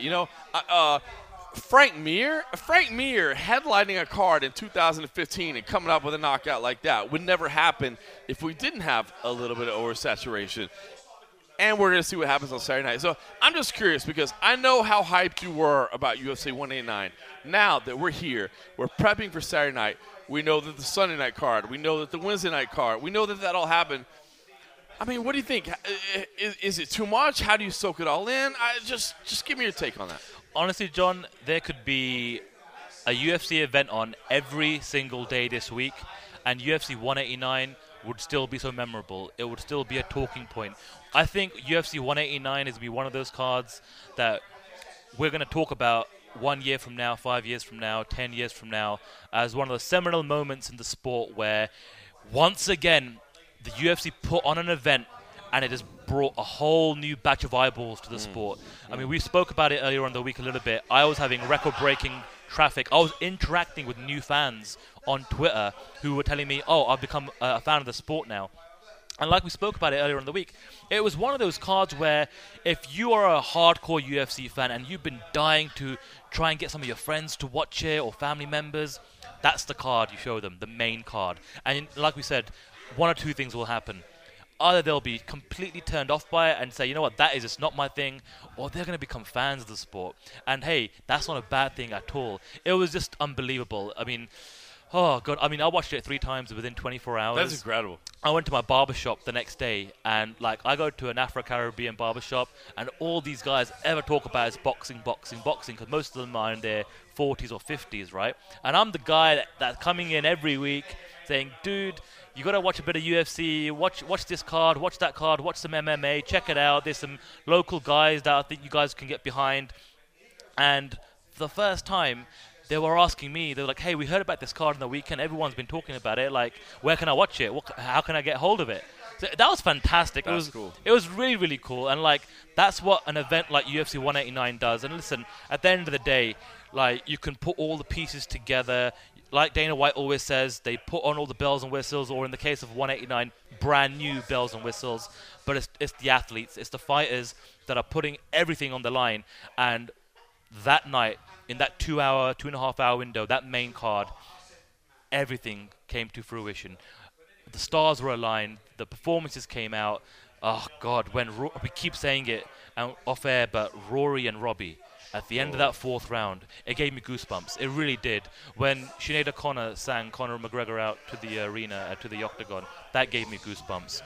Frank Mir headlining a card in 2015 and coming up with a knockout like that would never happen if we didn't have a little bit of oversaturation. And we're going to see what happens on Saturday night. So I'm just curious because I know how hyped you were about UFC 189. Now that we're here, we're prepping for Saturday night. We know that the Sunday night card, we know that the Wednesday night card, we know that all happened. What do you think? Is it too much? How do you soak it all in? Just give me your take on that. Honestly, John, there could be a UFC event on every single day this week, and UFC 189 would still be so memorable. It would still be a talking point. I think UFC 189 is going to be one of those cards that we're going to talk about 1 year from now, 5 years from now, 10 years from now, as one of the seminal moments in the sport where, once again, the UFC put on an event and it has brought a whole new batch of eyeballs to the sport. I mean, we spoke about it earlier on the week a little bit. I was having record-breaking traffic. I was interacting with new fans on Twitter who were telling me, oh, I've become a fan of the sport now. And like we spoke about it earlier in the week, it was one of those cards where if you are a hardcore UFC fan and you've been dying to try and get some of your friends to watch it or family members, that's the card you show them, the main card. And like we said, one or two things will happen. Either they'll be completely turned off by it and say, you know what, that is just not my thing, or they're going to become fans of the sport. And hey, that's not a bad thing at all. It was just unbelievable. I mean, oh, God. I mean, I watched it 3 times within 24 hours. That's incredible. I went to my barbershop the next day, and, like, I go to an Afro-Caribbean barbershop, and all these guys ever talk about is boxing, because most of them are in their 40s or 50s, right? And I'm the guy that's coming in every week saying, dude, you got to watch a bit of UFC, watch this card, watch that card, watch some MMA, check it out. There's some local guys that I think you guys can get behind. And the first time, they were asking me, they were like, hey, we heard about this card on the weekend. Everyone's been talking about it. Like, where can I watch it? How can I get hold of it? So that was fantastic. That's cool. It was really, really cool. And, like, that's what an event like UFC 189 does. And listen, at the end of the day, like, you can put all the pieces together. Like Dana White always says, they put on all the bells and whistles, or in the case of 189, brand new bells and whistles. But it's the athletes, it's the fighters that are putting everything on the line. And that night, in that 2.5 hour window, that main card, everything came to fruition. The stars were aligned, the performances came out. Oh, God, we keep saying it off air, but Rory and Robbie, at the end of that 4th round, it gave me goosebumps. It really did. When Sinead O'Connor sang Conor McGregor out to the arena, to the octagon, that gave me goosebumps.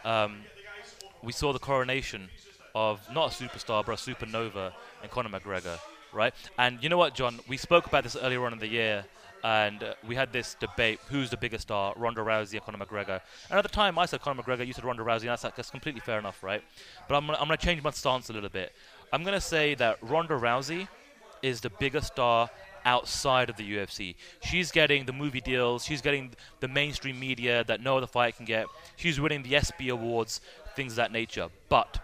We saw the coronation of not a superstar, but a supernova in Conor McGregor, right? And you know what, John? We spoke about this earlier on in the year, and we had this debate, who's the bigger star, Ronda Rousey or Conor McGregor? And at the time, I said Conor McGregor, you said Ronda Rousey, and that's completely fair enough, right? But I'm going to change my stance a little bit. I'm going to say that Ronda Rousey is the bigger star outside of the UFC. She's getting the movie deals. She's getting the mainstream media that no other fighter can get. She's winning the ESPY awards, things of that nature. But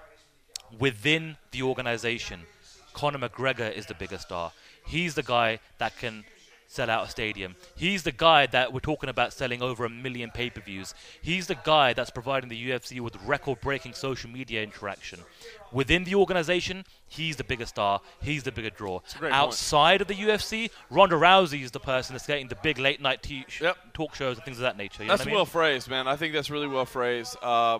within the organization, Conor McGregor is the bigger star. He's the guy that can sell out a stadium. He's the guy that we're talking about selling over 1 million pay-per-views. He's the guy that's providing the UFC with record-breaking social media interaction. Within the organization, he's the bigger star. He's the bigger draw. Outside of the UFC, Ronda Rousey is the person that's getting the big late-night talk shows and things of that nature. You that's know what I mean? Well phrased, man. I think that's really well phrased.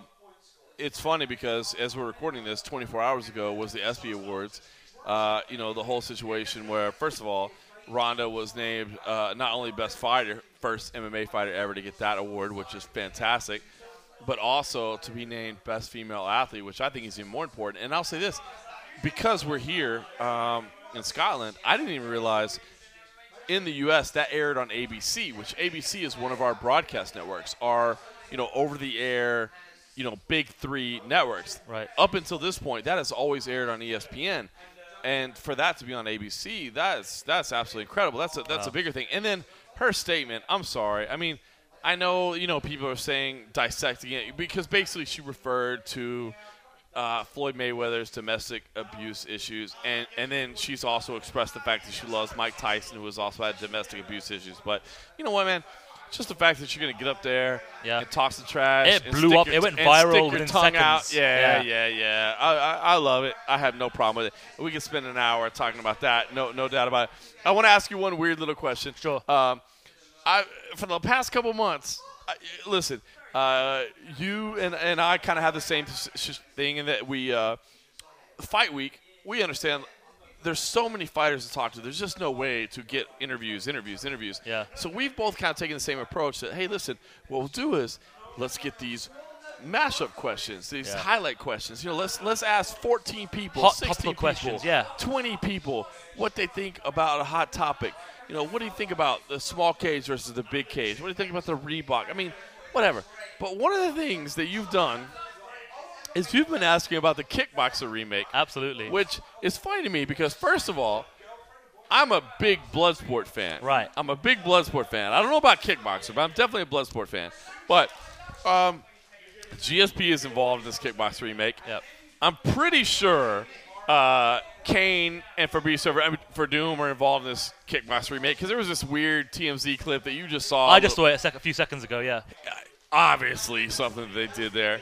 It's funny because as we're recording this, 24 hours ago was the ESPY Awards. The whole situation where, first of all, Ronda was named not only best fighter, first MMA fighter ever to get that award, which is fantastic, but also to be named best female athlete, which I think is even more important. And I'll say this, because we're here in Scotland, I didn't even realize in the U.S. that aired on ABC, which ABC is one of our broadcast networks, our over-the-air, big 3 networks. Right. Up until this point, that has always aired on ESPN. And for that to be on ABC, that's absolutely incredible. That's a bigger thing. And then her statement, I'm sorry. I mean, I know, people are saying dissecting it because basically she referred to Floyd Mayweather's domestic abuse issues. And then she's also expressed the fact that she loves Mike Tyson, who has also had domestic abuse issues. But you know what, man? Just the fact that you're going to get up there and talk some trash. It blew up. It went viral within seconds. Out. Yeah. I love it. I have no problem with it. We can spend an hour talking about that. No doubt about it. I want to ask you one weird little question. Sure. For the past couple months, listen, you and I kind of have the same thing in that we fight week, we understand there's so many fighters to talk to. There's just no way to get interviews. Yeah. So we've both kind of taken the same approach that, hey, listen, what we'll do is let's get these mashup questions, these highlight questions. Let's ask 14 people, 16 people, questions, 20 people what they think about a hot topic. What do you think about the small cage versus the big cage? What do you think about the Reebok? I mean, whatever. But one of the things that you've done is you've been asking about the Kickboxer remake. Absolutely. Which is funny to me because, first of all, I'm a big Bloodsport fan. Right. I'm a big Bloodsport fan. I don't know about Kickboxer, but I'm definitely a Bloodsport fan. But GSP is involved in this Kickboxer remake. Yep. I'm pretty sure Kane and Fabrizio Verdum are involved in this Kickboxer remake because there was this weird TMZ clip that you just saw. I just saw it a few seconds ago, yeah. Obviously something that they did there.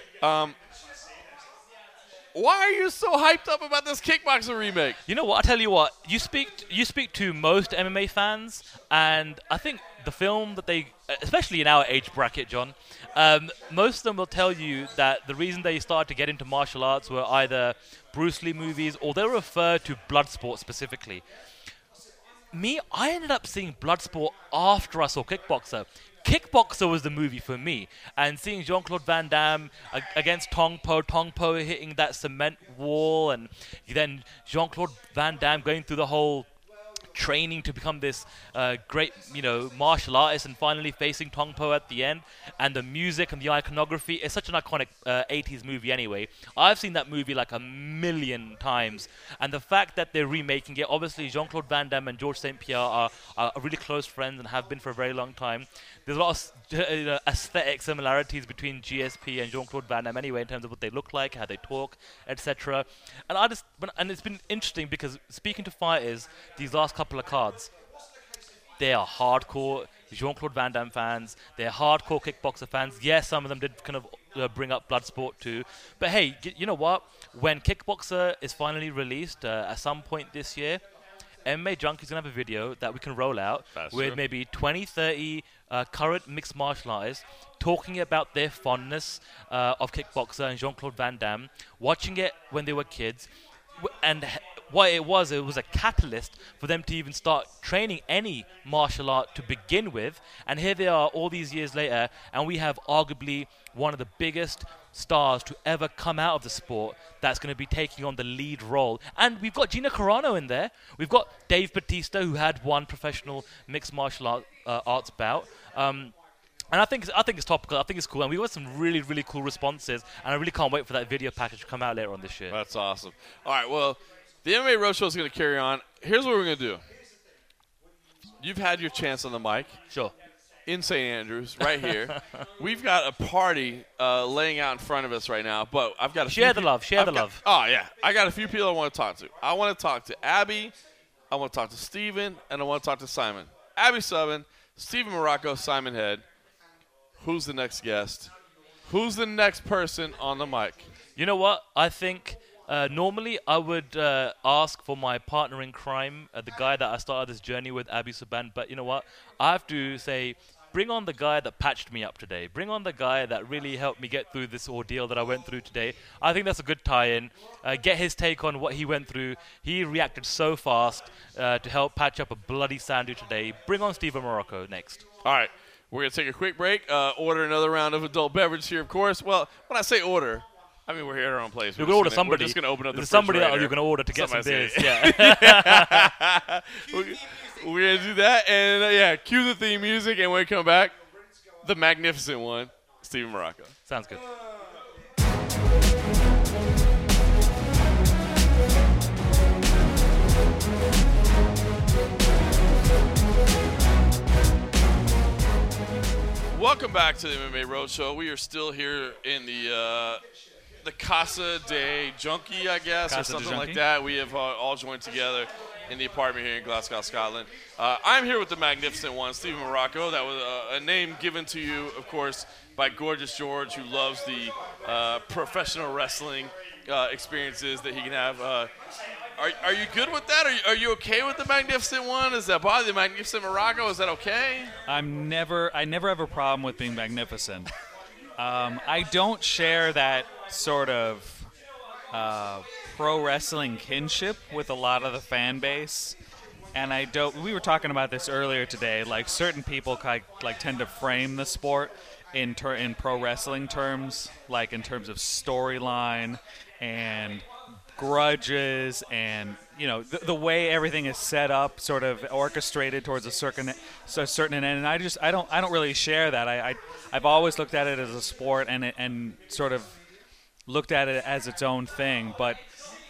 Why are you so hyped up about this Kickboxer remake? You know what? I tell you what. You speak to most MMA fans, and I think the film that they, especially in our age bracket, John, most of them will tell you that the reason they started to get into martial arts were either Bruce Lee movies or they refer to Bloodsport specifically. Me, I ended up seeing Bloodsport after I saw Kickboxer. Kickboxer was the movie for me, and seeing Jean-Claude Van Damme against Tong Po hitting that cement wall, and then Jean-Claude Van Damme going through the whole training to become this great, martial artist, and finally facing Tong Po at the end, and the music and the iconography. It's such an iconic 80s movie anyway. I've seen that movie like a million times, and the fact that they're remaking it, obviously Jean-Claude Van Damme and Georges St. Pierre are really close friends and have been for a very long time. There's a lot of aesthetic similarities between GSP and Jean-Claude Van Damme anyway, in terms of what they look like, how they talk, etc. And it's been interesting because speaking to fighters these last couple of cards, they are hardcore Jean-Claude Van Damme fans. They're hardcore Kickboxer fans. Yes, some of them did kind of bring up Bloodsport too. But hey, you know what? When Kickboxer is finally released at some point this year, MMA Junkie's going to have a video that we can roll out with maybe 20, 30 current mixed martial artists talking about their fondness of Kickboxer and Jean-Claude Van Damme, watching it when they were kids, and what it was a catalyst for them to even start training any martial art to begin with. And here they are all these years later, and we have arguably one of the biggest stars to ever come out of the sport that's going to be taking on the lead role. And we've got Gina Carano in there. We've got Dave Bautista, who had one professional mixed martial arts bout. And I think it's topical. I think it's cool, and we got some really, really cool responses. And I really can't wait for that video package to come out later on this year. That's awesome. All right, well, the MMA Roadshow is going to carry on. Here's what we're going to do. You've had your chance on the mic. Sure. In St. Andrews, right here. We've got a party laying out in front of us right now, but I've got a Share the love. Oh, yeah. I got a few people I want to talk to. I want to talk to Abby, I want to talk to Steven, and I want to talk to Simon. Abby Subban, Steven Morocco, Simon Head. Who's the next guest? Who's the next person on the mic? You know what? I think normally I would ask for my partner in crime, the guy that I started this journey with, Abby Subban. But you know what? I have to say, bring on the guy that patched me up today. Bring on the guy that really helped me get through this ordeal that I went through today. I think that's a good tie-in. Get his take on what he went through. He reacted so fast to help patch up a bloody sandwich today. Bring on Steven Morocco next. All right. We're going to take a quick break, order another round of adult beverage here, of course. Well, when I say order, I mean we're here at our own place. You're going to order somebody. We're just going to open up the There's somebody that you're going to order to get some beers. Yeah. We're going to do that. And, cue the theme music. And when we come back, the magnificent one, Steven Morocco. Sounds good. Welcome back to the MMA Roadshow. We are still here in the Casa de Junkie, I guess, Casa or de something Junkie? like that. We have all joined together in the apartment here in Glasgow, Scotland. I'm here with the magnificent one, Steven Morocco. That was a name given to you, of course, by Gorgeous George, who loves the professional wrestling experiences that he can have. Are you good with that? Are you okay with the Magnificent One? Is that body the Magnificent Morocco? Is that okay? I never have a problem with being magnificent. I don't share that sort of pro wrestling kinship with a lot of the fan base, and I don't. We were talking about this earlier today. Like certain people like tend to frame the sport in pro wrestling terms, like in terms of storyline and grudges, and the way everything is set up, sort of orchestrated towards a certain end. And I don't really share that. I've always looked at it as a sport and sort of looked at it as its own thing. But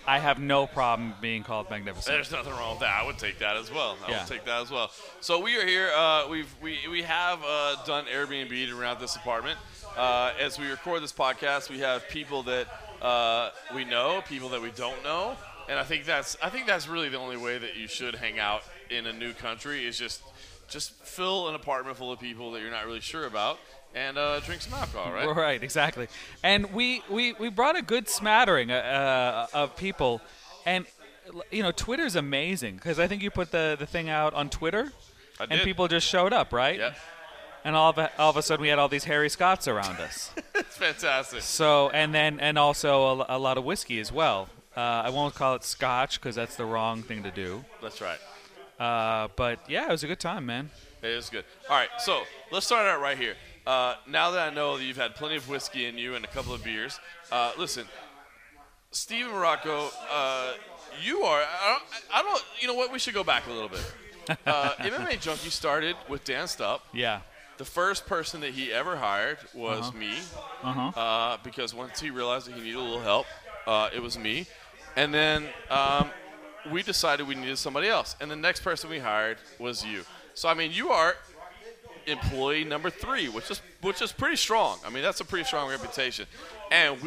I have no problem being called magnificent. There's nothing wrong with that. I would take that as well. I Yeah. would take that as well. So we are here. We have done Airbnb to rent out this apartment. As we record this podcast, we have people that we know, people that we don't know, and I think that's really the only way that you should hang out in a new country is just fill an apartment full of people that you're not really sure about. And drink some alcohol, right? Right, exactly. And we brought a good smattering of people. And, Twitter's amazing because I think you put the thing out on Twitter. I and did. people just showed up, right? Yep. And all of a sudden we had all these Harry Scotts around us. It's fantastic. So, and also a lot of whiskey as well. I won't call it scotch because that's the wrong thing to do. That's right. But, yeah, it was a good time, man. It is good. All right, so let's start out right here. Now that I know that you've had plenty of whiskey in you and a couple of beers, listen, Steven Morocco, you are. I don't. You know what? We should go back a little bit. MMA Junkie started with Dan Stupp. Yeah. The first person that he ever hired was me, because once he realized that he needed a little help, it was me. And then we decided we needed somebody else. And the next person we hired was you. So, I mean, you are employee number 3, which is pretty strong. I mean, that's a pretty strong reputation. And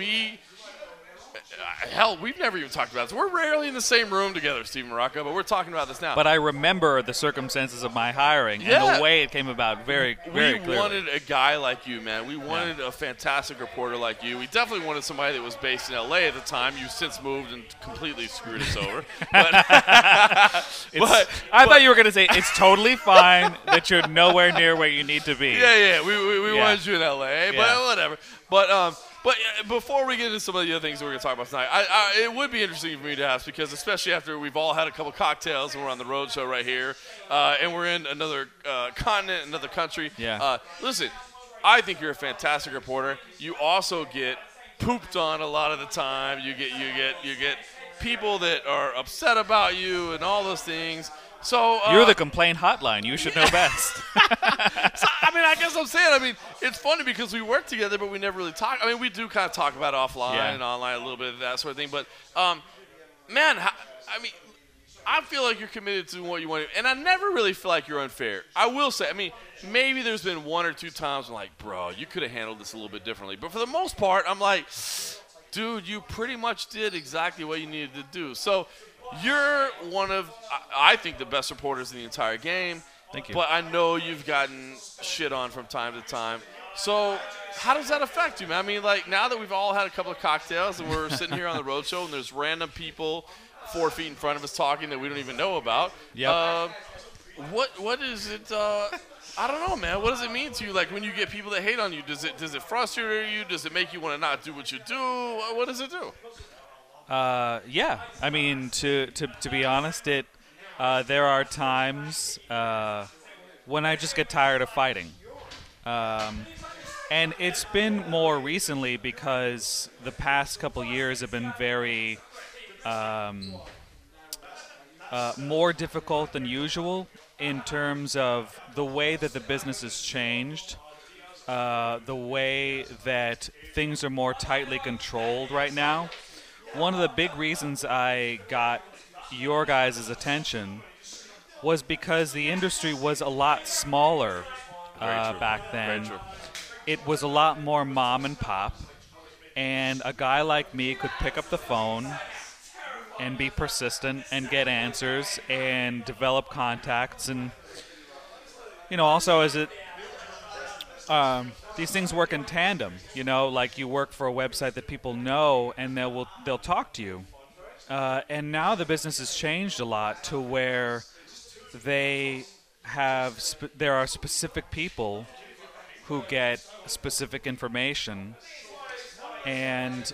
we've never even talked about this. We're rarely in the same room together, Steven Morocco, but we're talking about this now. But I remember the circumstances of my hiring and the way it came about very, very clearly. We wanted a guy like you, man. We wanted a fantastic reporter like you. We definitely wanted somebody that was based in L.A. at the time. You've since moved and completely screwed us over. I thought you were going to say it's totally fine that you're nowhere near where you need to be. Yeah. We wanted you in L.A., but whatever. But before we get into some of the other things that we're going to talk about tonight, it would be interesting for me to ask, because especially after we've all had a couple cocktails and we're on the road show right here, and we're in another continent, another country. Yeah. Listen, I think you're a fantastic reporter. You also get pooped on a lot of the time. You get people that are upset about you and all those things. So you're the complaint hotline. You should know best. So, I mean, I guess I'm saying, it's funny because we work together, but we never really talk. I mean, we do kind of talk about offline and online a little bit of that sort of thing. But, man, I feel like you're committed to what you want to do. And I never really feel like you're unfair. I will say, maybe there's been 1 or 2 times I'm like, bro, you could have handled this a little bit differently. But for the most part, I'm like, dude, you pretty much did exactly what you needed to do. So you're one of, I think, the best reporters in the entire game. Thank you. But I know you've gotten shit on from time to time. So how does that affect you, man? Now that we've all had a couple of cocktails and we're sitting here on the road show and there's random people 4 feet in front of us talking that we don't even know about. Yep. What is it? I don't know, man. What does it mean to you? Like when you get people that hate on you, does it frustrate you? Does it make you want to not do what you do? What does it do? Yeah. To be honest, there are times when I just get tired of fighting. And it's been more recently because the past couple years have been very more difficult than usual in terms of the way that the business has changed, the way that things are more tightly controlled right now. One of the big reasons I got your guys' attention was because the industry was a lot smaller back then. Very true. It was a lot more mom and pop, and a guy like me could pick up the phone and be persistent and get answers and develop contacts. And, also as these things work in tandem, like you work for a website that people know and they'll talk to you. And now the business has changed a lot to where there are specific people who get specific information, and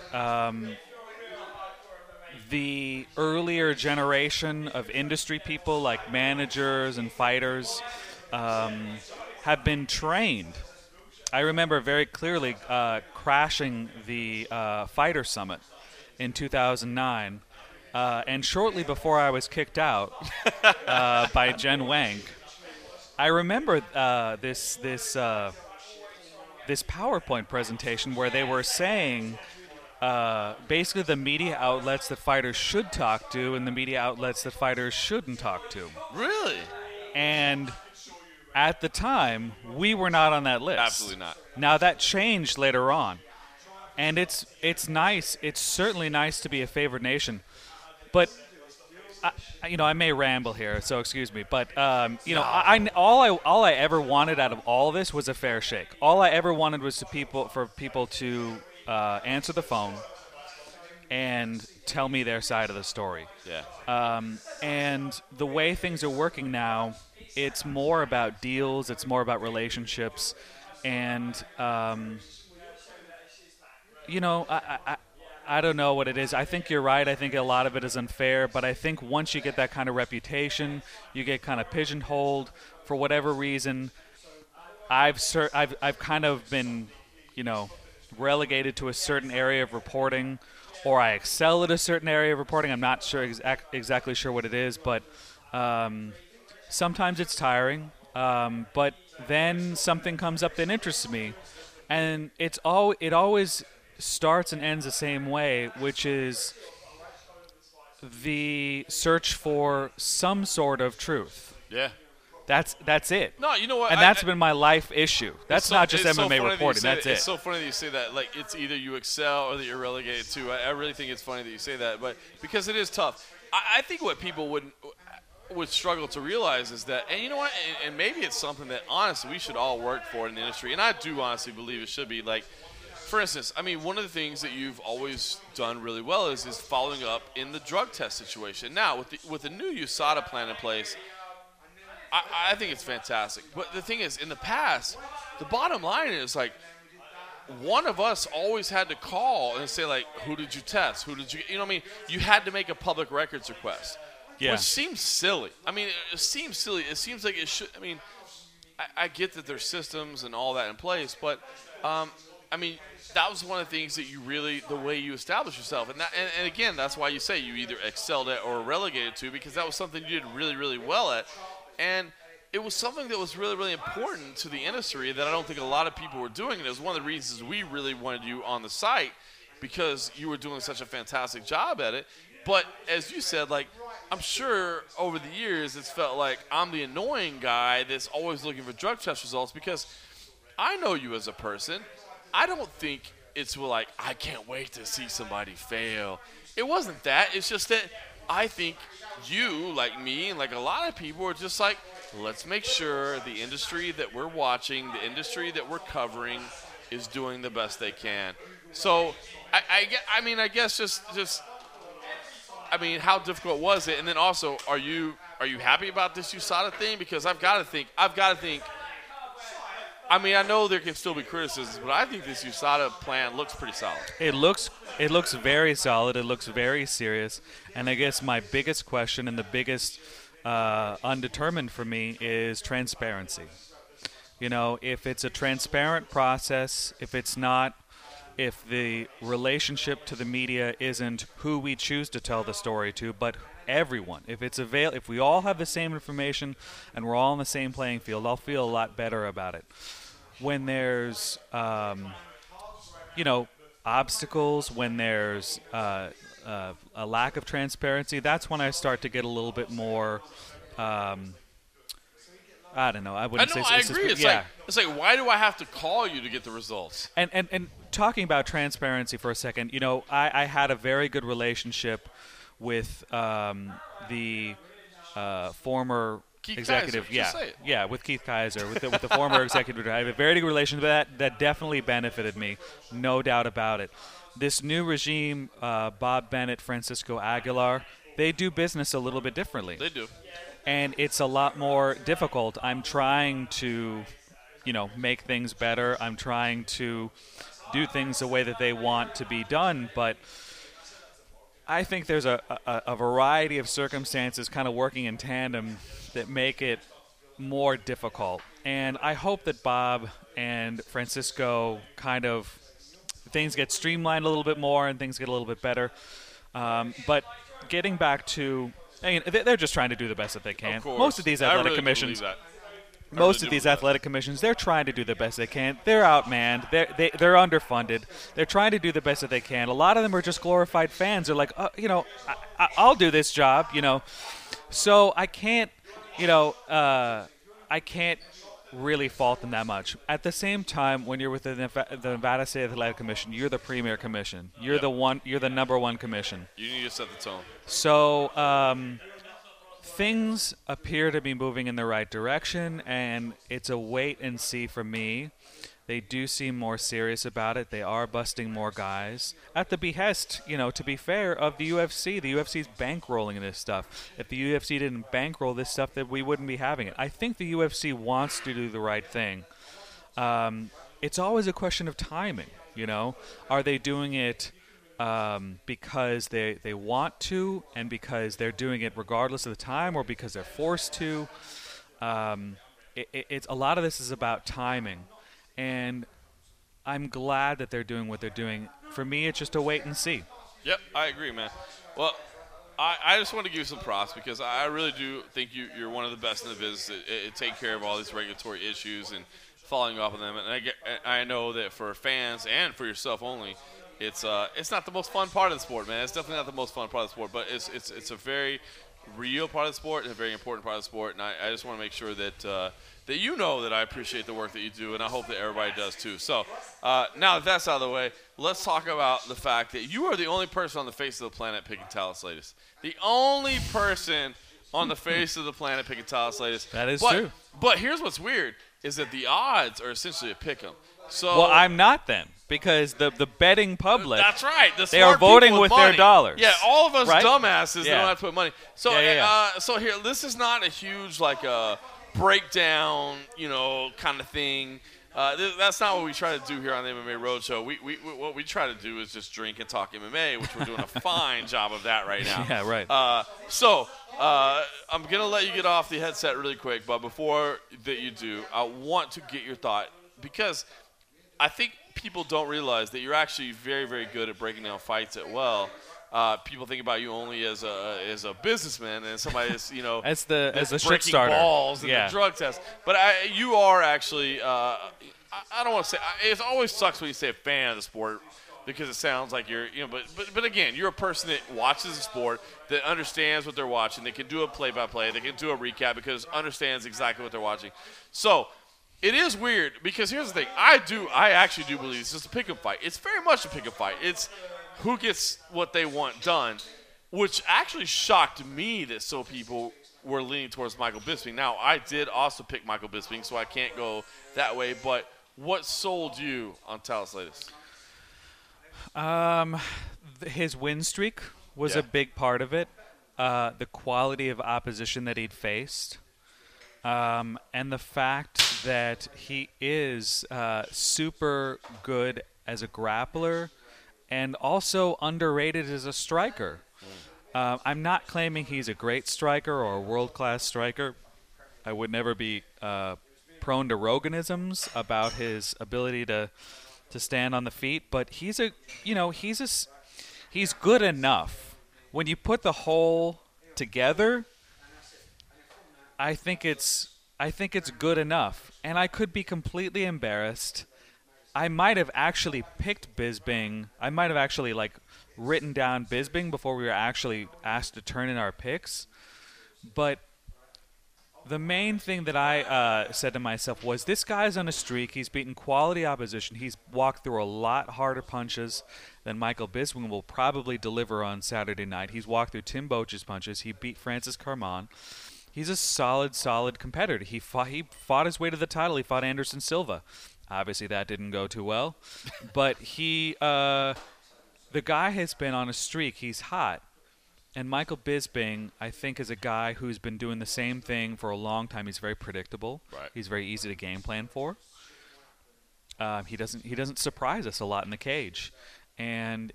the earlier generation of industry people like managers and fighters have been trained. I remember very clearly crashing the Fighter Summit in 2009, and shortly before I was kicked out by Jen Wang, I remember this PowerPoint presentation where they were saying basically the media outlets that fighters should talk to and the media outlets that fighters shouldn't talk to. Really? And at the time, we were not on that list. Absolutely not. Now that changed later on, and it's nice. It's certainly nice to be a favored nation, but I may ramble here, so excuse me. But all I ever wanted out of all this was a fair shake. All I ever wanted was for people to answer the phone and tell me their side of the story. Yeah. And the way things are working now, it's more about deals, it's more about relationships, and I don't know what it is. I think you're right. I think a lot of it is unfair, but I think once you get that kind of reputation, you get kind of pigeonholed for whatever reason. I've kind of been, relegated to a certain area of reporting, or I excel at a certain area of reporting. I'm not sure exactly sure what it is, but sometimes it's tiring. But then something comes up that interests me, and it always starts and ends the same way, which is the search for some sort of truth. Yeah. That's it. No, you know what? And that's been my life issue. That's not just MMA reporting. That's it. It's so funny that you say that. Like, it's either you excel or that you're relegated to. I really think it's funny that you say that, but because it is tough. I think what people would struggle to realize is that, and you know what, and maybe it's something that honestly we should all work for in the industry, and I do honestly believe it should be. Like, for instance, I mean, one of the things that you've always done really well is following up in the drug test situation. Now, with the new USADA plan in place, I think it's fantastic. But the thing is, in the past, the bottom line is, like, one of us always had to call and say, like, who did you test? Who did you – you know what I mean? You had to make a public records request, which seems silly. I mean, it seems silly. It seems like it should – I mean, I get that there's systems and all that in place, but, I mean, that was one of the things that you really – the way you established yourself. And again, that's why you say you either excelled at or relegated to, because that was something you did really, really well at. And it was something that was really, really important to the industry that I don't think a lot of people were doing. And it was one of the reasons we really wanted you on the site, because you were doing such a fantastic job at it. But as you said, like, I'm sure over the years it's felt like I'm the annoying guy that's always looking for drug test results, because I know you as a person. I don't think it's like, I can't wait to see somebody fail. It wasn't that. It's just that I think you, like me, and like a lot of people, are just like, let's make sure the industry that we're watching, the industry that we're covering, is doing the best they can. So, I guess just how difficult was it? And then also, are you happy about this USADA thing? Because I've got to think. I mean, I know there can still be criticisms, but I think this USADA plan looks pretty solid. It looks very solid. It looks very serious. And I guess my biggest question and the biggest undetermined for me is transparency. If it's a transparent process, if the relationship to the media isn't who we choose to tell the story to, but everyone. If we all have the same information and we're all on the same playing field, I'll feel a lot better about it. When there's, obstacles, when there's a lack of transparency, that's when I start to get a little bit more. I don't know. I wouldn't say. I agree. It's like, why do I have to call you to get the results? And talking about transparency for a second, I had a very good relationship with the former Keith executive, Kaiser, with Keith Kaiser, with the former executive. I have a very good relationship. That definitely benefited me, no doubt about it. This new regime, Bob Bennett, Francisco Aguilar, they do business a little bit differently. They do, and it's a lot more difficult. I'm trying to, make things better. I'm trying to do things the way that they want to be done, but I think there's a variety of circumstances kind of working in tandem that make it more difficult. And I hope that Bob and Francisco things get streamlined a little bit more and things get a little bit better. But getting back to, they're just trying to do the best that they can. Of course. Most of these athletic I really commissions, believe most of these athletic commissions, they're trying to do the best they can. They're outmanned. They're underfunded. They're trying to do the best that they can. A lot of them are just glorified fans. They're like, I'll do this job, So I can't, I can't really fault them that much. At the same time, when you're with the Nevada State Athletic Commission, you're the premier commission. You're the one. You're the number one commission. You need to set the tone. So things appear to be moving in the right direction, and it's a wait and see for me. They do seem more serious about it. They are busting more guys at the behest, to be fair, of the UFC. The UFC's bankrolling this stuff. If the UFC didn't bankroll this stuff, then we wouldn't be having it. I think the UFC wants to do the right thing. It's always a question of timing, Are they doing it because they want to and because they're doing it regardless of the time, or because they're forced to? It's a lot of this is about timing. And I'm glad that they're doing what they're doing. For me, it's just a wait and see. Yep, I agree, man. Well, I just want to give you some props because I really do think you're one of the best in the business at take care of all these regulatory issues and following up on them. And I know that for fans and for yourself only, it's not the most fun part of the sport, man. It's definitely not the most fun part of the sport, but it's a very real part of the sport and a very important part of the sport. And I just want to make sure that that that I appreciate the work that you do, and I hope that everybody does too. So now that that's out of the way, let's talk about the fact that you are the only person on the face of the planet picking Thales Leites. The only person on the face of the planet picking Thales Leites. That is true. But here's what's weird is that the odds are essentially a pick 'em. So well, I'm not then, because the betting public. That's right. They are voting with money. Their dollars. Yeah, all of us right? dumbasses Yeah. don't have to put money. So so here, this is not a huge breakdown, kind of thing. That's not what we try to do here on the MMA Roadshow. What we try to do is just drink and talk MMA, which we're doing a fine job of that right now. Yeah, right. I'm going to let you get off the headset really quick, but before that you do, I want to get your thought, because I think people don't realize that you're actually very, very good at breaking down fights at well. People think about you only as a businessman and somebody that's as the shit breaking starter. balls and the drug test. But you are actually I don't want to say it always sucks when you say a fan of the sport, because it sounds like you're but again, you're a person that watches the sport, that understands what they're watching. They can do a play-by-play, they can do a recap because understands exactly what they're watching. So it is weird because here's the thing. I actually do believe it's just a pick-up fight. It's very much a pick-up fight. It's who gets what they want done, which actually shocked me that so people were leaning towards Michael Bisping. Now, I did also pick Michael Bisping, so I can't go that way. But what sold you on Thales Leites? His win streak was a big part of it. The quality of opposition that he'd faced. And the fact that he is super good as a grappler and also underrated as a striker. I'm not claiming he's a great striker or a world-class striker. I would never be prone to Roganisms about his ability to stand on the feet, but he's good enough. When you put the whole together, I think it's good enough, and I could be completely embarrassed. I might have actually picked Bisping. I might have actually written down Bisping before we were actually asked to turn in our picks. But the main thing that I said to myself was, this guy's on a streak. He's beaten quality opposition. He's walked through a lot harder punches than Michael Bisping will probably deliver on Saturday night. He's walked through Tim Boetsch's punches. He beat Francis Carmon. He's a solid competitor. He fought his way to the title. He fought Anderson Silva. Obviously, that didn't go too well. But the guy has been on a streak. He's hot. And Michael Bisping, I think, is a guy who's been doing the same thing for a long time. He's very predictable. Right. He's very easy to game plan for. He doesn't surprise us a lot in the cage. And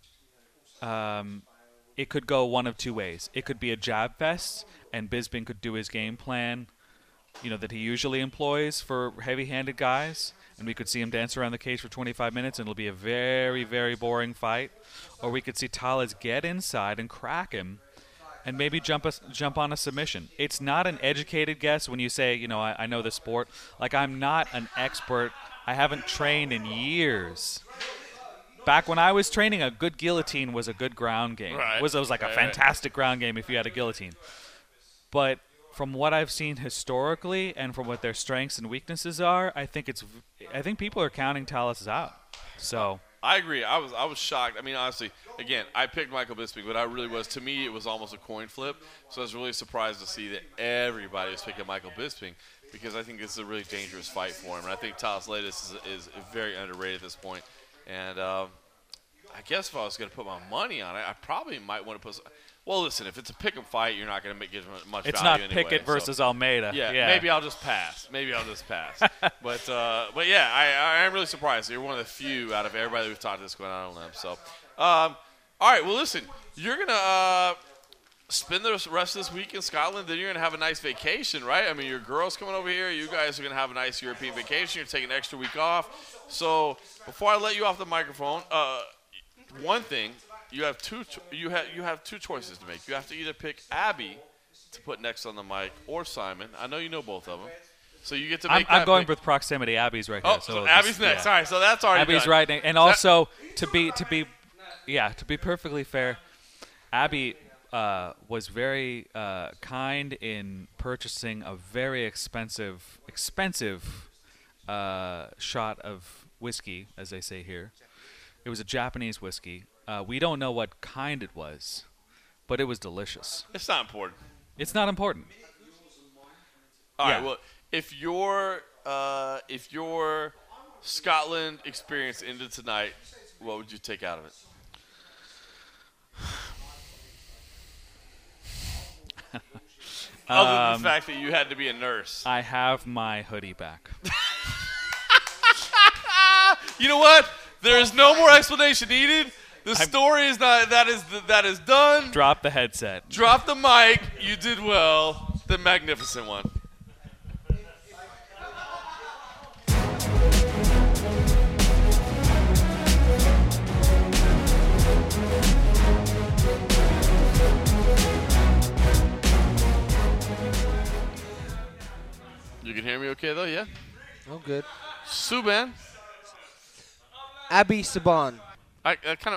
it could go one of two ways. It could be a jab fest, and Bisping could do his game plan, that he usually employs for heavy-handed guys, and we could see him dance around the cage for 25 minutes, and it'll be a very, very boring fight. Or we could see Thales get inside and crack him, and maybe jump on a submission. It's not an educated guess when you say, I know the sport. Like, I'm not an expert. I haven't trained in years. Back when I was training, a good guillotine was a good ground game. Right. It was like a fantastic ground game if you had a guillotine. But from what I've seen historically and from what their strengths and weaknesses are, I think people are counting Talis out. So I agree. I was shocked. I mean, honestly, again, I picked Michael Bisping, but I really was. To me, it was almost a coin flip. So I was really surprised to see that everybody was picking Michael Bisping because I think this is a really dangerous fight for him. And I think Talis Latis is very underrated at this point. And I guess if I was going to put my money on it, I probably might want to put – well, listen, if it's a pick-em fight, you're not going to give much it's value not anyway. Pickett versus Almeida. Yeah, maybe I'll just pass. But yeah, I am really surprised. You're one of the few out of everybody we've talked to that's going out on a limb. So, all right, well, listen, you're going to spend the rest of this week in Scotland. Then you're going to have a nice vacation, right? I mean, your girl's coming over here. You guys are going to have a nice European vacation. You're taking an extra week off. So before I let you off the microphone, one thing – You have two choices to make. You have to either pick Abby to put next on the mic or Simon. I know you know both of them, so you get to make. I'm going with proximity. Abby's right here. So Abby's next. Yeah. All right, so that's already Abby's done. right, and also to be perfectly fair, Abby was very kind in purchasing a very expensive shot of whiskey, as they say here. It was a Japanese whiskey. We don't know what kind it was, but it was delicious. It's not important. It's not important. All right. Well, if your Scotland experience ended tonight, what would you take out of it? Other than the fact that you had to be a nurse. I have my hoodie back. You know what? There is no more explanation needed. The story is not that is done. Drop the headset. Drop the mic. You did well. The magnificent one. You can hear me okay though, yeah? Oh, good. Subban. Abby Saban. I kind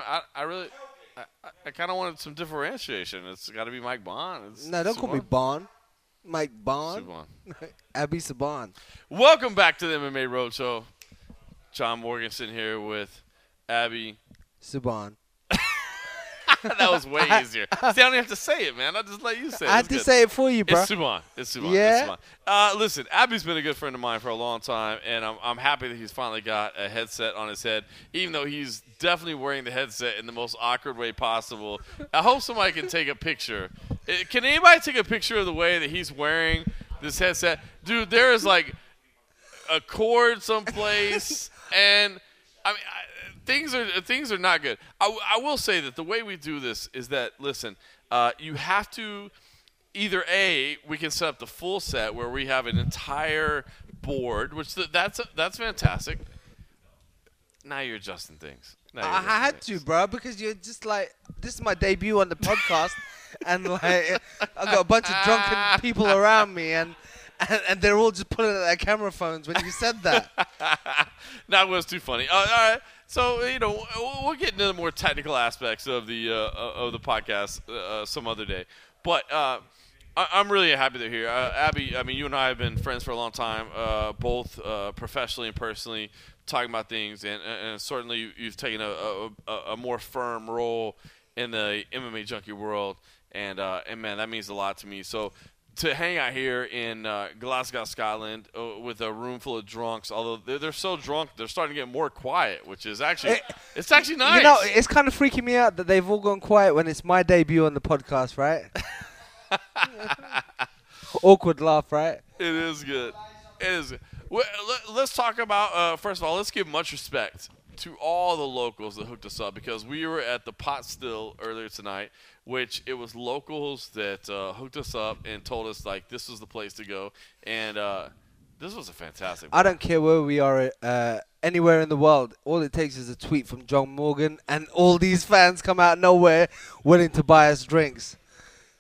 of wanted some differentiation. It's got to be Mike Bond. No, don't call me Bond. Mike Bond. Subban. Abby Saban. Welcome back to the MMA Roadshow. John Morgan sitting here with Abby Saban. That was way easier. See, I don't even have to say it, man. I'll just let you say it. I had to say it for you, bro. It's Subban. Yeah? It's Subban. Listen, Abby's been a good friend of mine for a long time, and I'm happy that he's finally got a headset on his head, even though he's definitely wearing the headset in the most awkward way possible. I hope somebody can take a picture. Can anybody take a picture of the way that he's wearing this headset? Dude, there is like a cord someplace, and I mean, things are not good. I will say that the way we do this is that, listen, you have to either A, we can set up the full set where we have an entire board, which that's fantastic. Now you're adjusting things. I had to, bro, because you're just like, this is my debut on the podcast, and like I got a bunch of drunken people around me, and they're all just pulling out their camera phones when you said that. That was too funny. All right. So, we'll get into the more technical aspects of the podcast some other day. But I'm really happy they're here. Abby, I mean, you and I have been friends for a long time, both professionally and personally, talking about things. And certainly you've taken a more firm role in the MMA junkie world. And man, that means a lot to me. So to hang out here in Glasgow, Scotland, with a room full of drunks, although they're so drunk, they're starting to get more quiet, which is actually it's actually nice. You know, it's kind of freaking me out that they've all gone quiet when it's my debut on the podcast, right? Awkward laugh, right? It is good. It is good. Well, let's talk about, first of all, let's give much respect to all the locals that hooked us up, because we were at the Pot Still earlier tonight, which it was locals that hooked us up and told us, like, this was the place to go. And this was a fantastic I don't care where we are, anywhere in the world. All it takes is a tweet from John Morgan, and all these fans come out of nowhere willing to buy us drinks.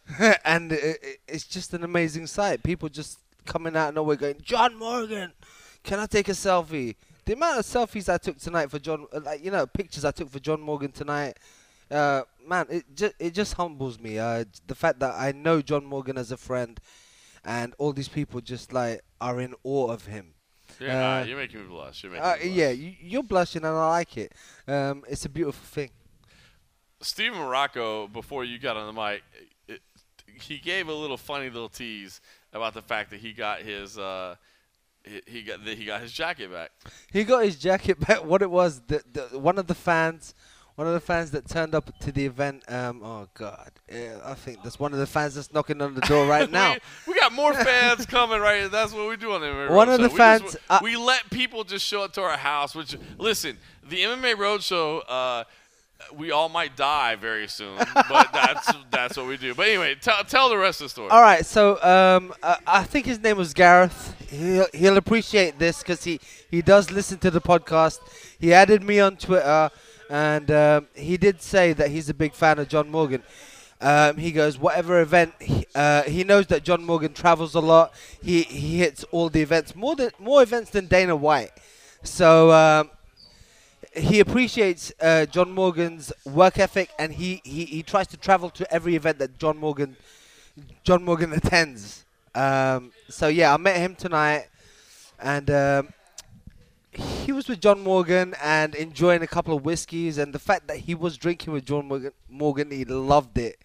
and it's just an amazing sight. People just coming out of nowhere going, John Morgan, can I take a selfie? The amount of selfies I took tonight for John, pictures I took for John Morgan tonight, man, it just humbles me. The fact that I know John Morgan as a friend, and all these people just like are in awe of him. You're making me blush. You're making me blush. Yeah, you're blushing, and I like it. It's a beautiful thing. Steven Morocco, before you got on the mic, he gave a little funny little tease about the fact that he got his he got his jacket back. He got his jacket back. What it was, one of the fans that turned up to the event. Oh God, I think that's one of the fans that's knocking on the door right now. we got more fans coming right here. That's what we do on the MMA Roadshow. One of the fans. We let people just show up to our house. Which, listen, the MMA Roadshow. We all might die very soon, but that's what we do. But anyway, tell the rest of the story. All right, so I think his name was Gareth. He'll appreciate this because he does listen to the podcast. He added me on Twitter, and he did say that he's a big fan of John Morgan. He goes, whatever event, he knows that John Morgan travels a lot. He hits all the events, more events than Dana White. So he appreciates John Morgan's work ethic, and he tries to travel to every event that John Morgan attends. So yeah, I met him tonight, and he was with John Morgan and enjoying a couple of whiskeys, and the fact that he was drinking with John Morgan, he loved it.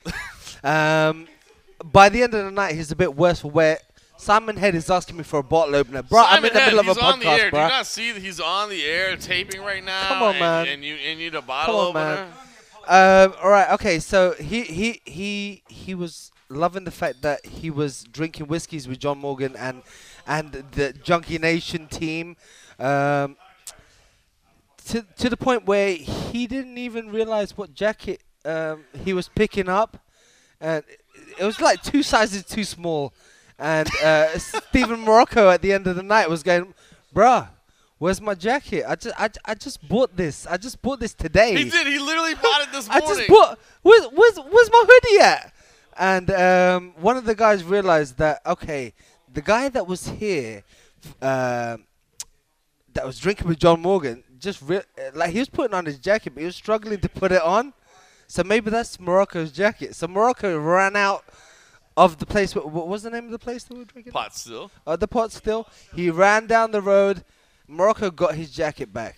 By the end of the night, he's a bit worse for wear. Simon Head is asking me for a bottle opener. Bro, I'm in the middle of a podcast, bro. Do you not see that he's on the air taping right now? Come on, man. And you need a bottle opener? All right, okay, so he was loving the fact that he was drinking whiskeys with John Morgan and the Junkie Nation team, to the point where he didn't even realize what jacket he was picking up. And it was like 2 sizes too small. And Steven Morocco at the end of the night was going, bruh, where's my jacket? I just bought this. I just bought this today. He did. He literally bought it this morning. I just bought. Where's my hoodie at? And one of the guys realized that, okay, the guy that was here, that was drinking with John Morgan, like he was putting on his jacket, but he was struggling to put it on. So maybe that's Morocco's jacket. So Morocco ran out of the place. What was the name of the place that we were drinking? Pot Still. The Pot Still. He ran down the road. Morocco got his jacket back.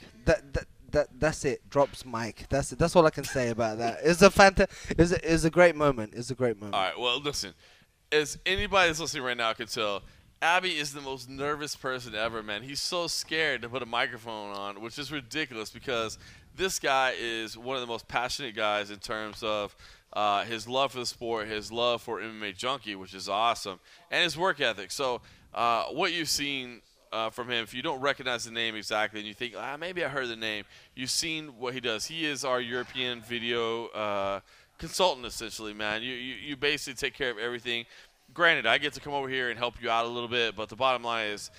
That's it. Drops mic. That's it. That's all I can say about that. It's a great moment. It's a great moment. All right. Well, listen. As anybody that's listening right now can tell, Abby is the most nervous person ever, man. He's so scared to put a microphone on, which is ridiculous because this guy is one of the most passionate guys in terms of his love for the sport, his love for MMA Junkie, which is awesome, and his work ethic. So what you've seen from him, if you don't recognize the name exactly and you think, maybe I heard the name, you've seen what he does. He is our European video consultant, essentially, man. You basically take care of everything. Granted, I get to come over here and help you out a little bit, but the bottom line is,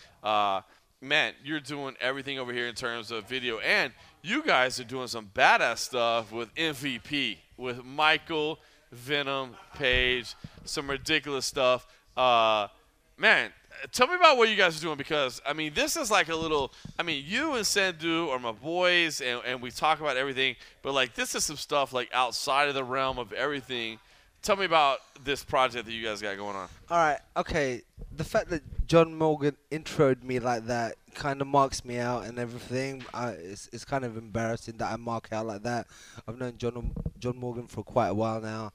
man, you're doing everything over here in terms of video, and you guys are doing some badass stuff with MVP, with Michael, Venom, Page, some ridiculous stuff. Man, tell me about what you guys are doing because, I mean, this is like a little – I mean, you and Sandhu are my boys, and we talk about everything, but, like, this is some stuff, like, outside of the realm of everything. Tell me about this project that you guys got going on. All right, okay. The fact that John Morgan introed me like that kind of marks me out and everything. It's kind of embarrassing that I mark out like that. I've known John Morgan for quite a while now,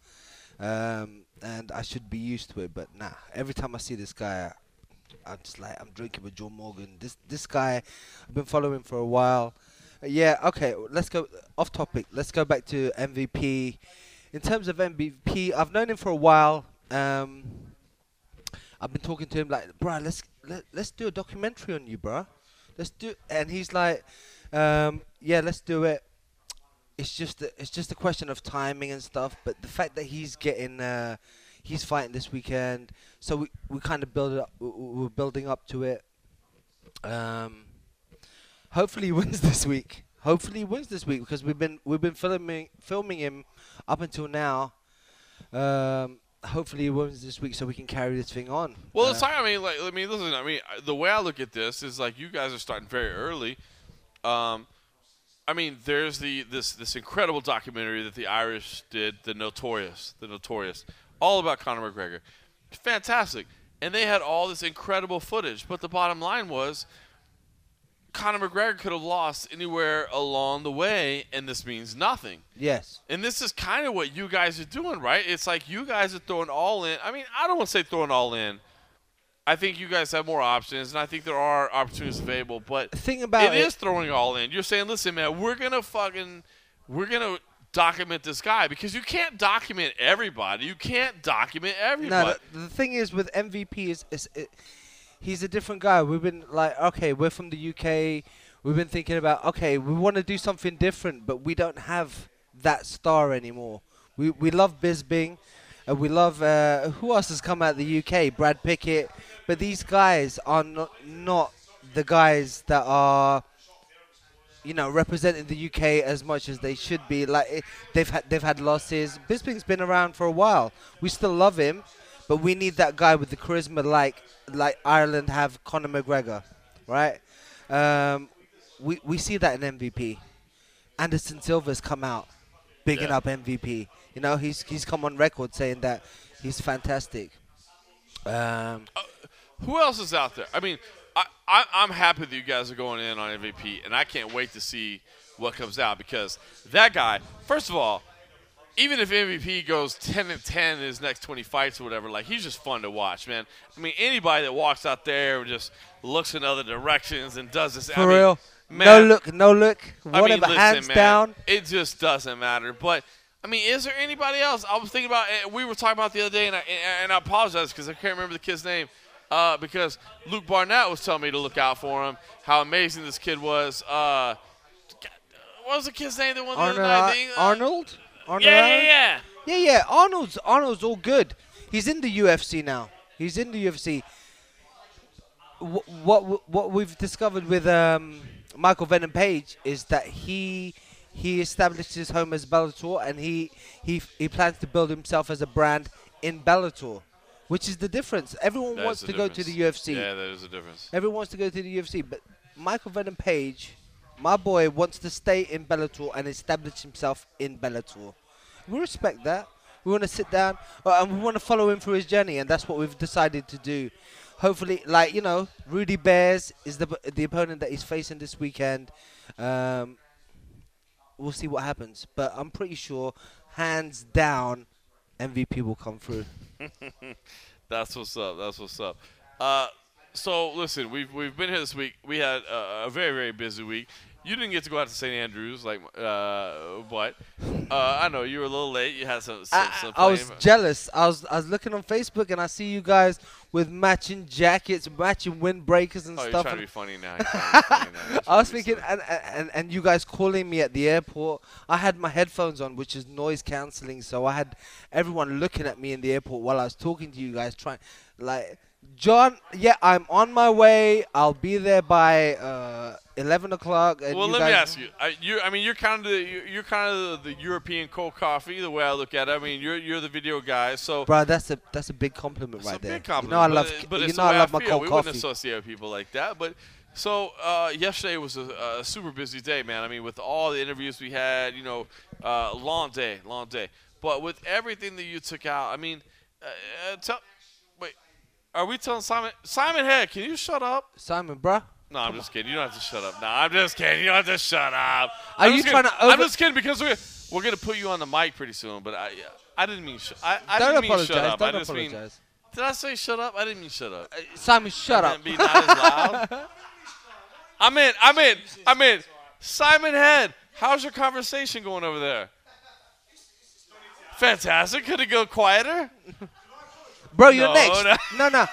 and I should be used to it. But nah, every time I see this guy, I'm just like, I'm drinking with John Morgan. This guy, I've been following him for a while. Yeah, okay, let's go off topic. Let's go back to MVP. In terms of MVP, I've known him for a while. I've been talking to him like, bro, let's do a documentary on you, bro. And he's like, yeah, let's do it. It's just a question of timing and stuff. But the fact that he's fighting this weekend, so we kind of build it up. We're building up to it. Hopefully he wins this week. Because we've been filming him up until now. hopefully he wins this week so we can carry this thing on. Well, it's like listen. The way I look at this is like you guys are starting very early. There's this incredible documentary that the Irish did, the Notorious, all about Conor McGregor. Fantastic, and they had all this incredible footage. But the bottom line was, Conor McGregor could have lost anywhere along the way, and this means nothing. Yes. And this is kind of what you guys are doing, right? It's like you guys are throwing all in. I mean, I don't want to say throwing all in. I think you guys have more options, and I think there are opportunities available. But Think about it is throwing all in. You're saying, listen, man, we're gonna document this guy because you can't document everybody. You can't document everybody. No, the thing is with MVP he's a different guy. We've been like, okay, we're from the UK. We've been thinking about, okay, we want to do something different, but we don't have that star anymore. We love Bisping. We love, who else has come out of the UK? Brad Pickett. But these guys are not the guys that are, representing the UK as much as they should be. Like they've had losses. Bisping's been around for a while. We still love him, but we need that guy with the charisma like Ireland have Conor McGregor, right? We see that in MVP. Anderson Silva's come out bigging up MVP. He's come on record saying that he's fantastic. Who else is out there? I mean, I'm happy that you guys are going in on MVP, and I can't wait to see what comes out because that guy, first of all, even if MVP goes 10-10 in his next 20 fights or whatever, like he's just fun to watch, man. I mean, anybody that walks out there and just looks in other directions and does this. For real. Man, no look. Whatever, listen, hands man, down. It just doesn't matter. But, I mean, is there anybody else? I was thinking about we were talking about the other day, and I apologize because I can't remember the kid's name because Luke Barnett was telling me to look out for him, how amazing this kid was. What was the kid's name that won the other night? Arnold? Yeah. Arnold's all good. He's in the UFC now. What we've discovered with Michael Venom Page is that he established his home as Bellator, and he plans to build himself as a brand in Bellator, which is the difference. Everyone wants to go to the UFC. Yeah, that is the difference. Everyone wants to go to the UFC, but Michael Venom Page, my boy, wants to stay in Bellator and establish himself in Bellator. We respect that. We want to sit down and we want to follow him through his journey, and that's what we've decided to do. Hopefully, Rudy Bears is the opponent that he's facing this weekend. We'll see what happens, but I'm pretty sure, hands down, MVP will come through. That's what's up. So listen, we've been here this week. We had a very, very busy week. You didn't get to go out to St. Andrews, but I know you were a little late. You had some I was jealous. I was looking on Facebook and I see you guys with matching jackets, matching windbreakers and stuff. You're trying to be funny now. I was thinking, and you guys calling me at the airport. I had my headphones on, which is noise cancelling, so I had everyone looking at me in the airport while I was talking to you guys, trying John, I'm on my way. I'll be there by 11 o'clock. Well, let me ask you. You're kind of the European cold coffee, the way I look at it. I mean, you're the video guy, so. Bro, that's a big compliment right there. Big compliment. I love my cold we coffee. Wouldn't associate with people like that, but. So yesterday was a super busy day, man. I mean, with all the interviews we had, long day. But with everything that you took out, I mean, are we telling Simon Head, can you shut up? Simon, bruh. No, I'm just kidding. You don't have to shut up. No, I'm just kidding. You don't have to shut up. Are you trying to I'm just kidding because we're going to put you on the mic pretty soon, but I didn't mean I didn't mean shut up. Don't apologize. Did I say shut up? I didn't mean shut up. Simon, shut up. Be not as loud. I'm in. Simon Head, how's your conversation going over there? Fantastic. Could it go quieter? Bro, you're next. No. No.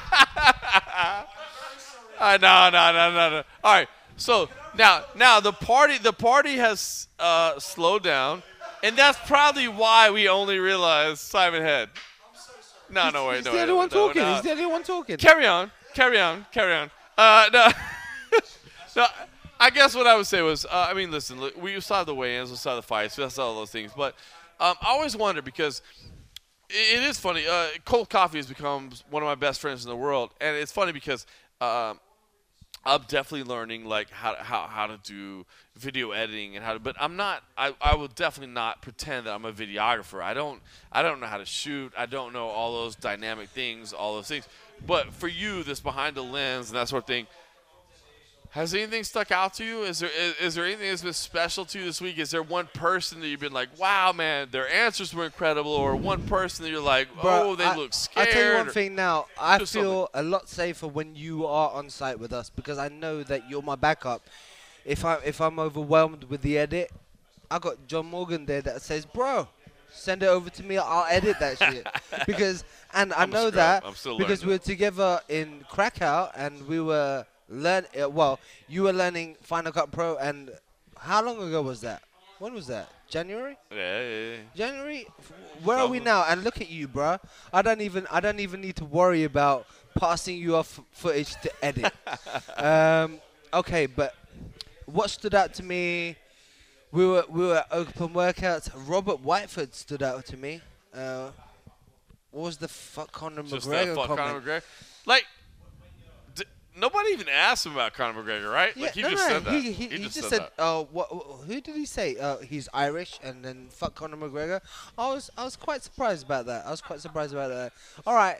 All right. So now the party has slowed down, and that's probably why we only realized Simon Head. No, wait. He's the only one talking. He's the only one talking. Carry on. No. No. I guess what I would say was, listen, we saw the weigh-ins, we saw the fights, we saw all those things, but I always wonder because it is funny. Cold coffee has become one of my best friends in the world, and it's funny because I'm definitely learning like how to do video editing and how to. But I'm not. I will definitely not pretend that I'm a videographer. I don't know how to shoot. I don't know all those dynamic things, all those things. But for you, this behind the lens and that sort of thing. Has anything stuck out to you? Is there anything that's been special to you this week? Is there one person that you've been like, wow, man, their answers were incredible, or one person that you're like, oh, they look scared? I'll tell you one thing now. I feel something. a lot safer when you are on site with us because I know that you're my backup. If I'm overwhelmed with the edit, I got John Morgan there that says, bro, send it over to me. I'll edit that shit. Because I know that because we were together in Krakow and we were you were learning Final Cut Pro, and how long ago was that? When was that? January? Yeah. January? Where are we now? And look at you, bruh. I don't even need to worry about passing you off footage to edit. Okay, but what stood out to me? We were at open workouts. Robert Whiteford stood out to me. What was the fuck Conor McGregor comment? Conor McGregor. Like. Nobody even asked him about Conor McGregor, right? Yeah, like he just said that. He just said, who did he say? He's Irish, and then fuck Conor McGregor. I was quite surprised about that. All right.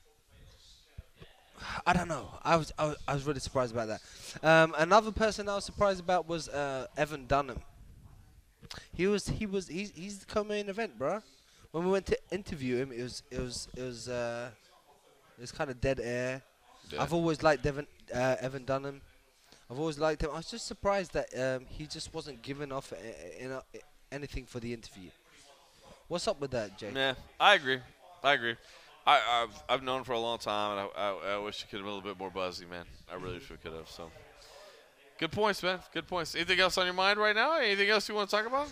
I don't know. I was really surprised about that. Another person I was surprised about was Evan Dunham. He's the co-main event, bro. When we went to interview him, it was kind of dead air. Yeah. I've always liked Evan Dunham. I've always liked him. I was just surprised that he just wasn't giving off anything for the interview. What's up with that, Jay? Yeah, I agree. I've known him for a long time, and I wish he could have been a little bit more buzzy, man. I really wish we could have. So, good points, man. Good points. Anything else on your mind right now? Anything else you want to talk about?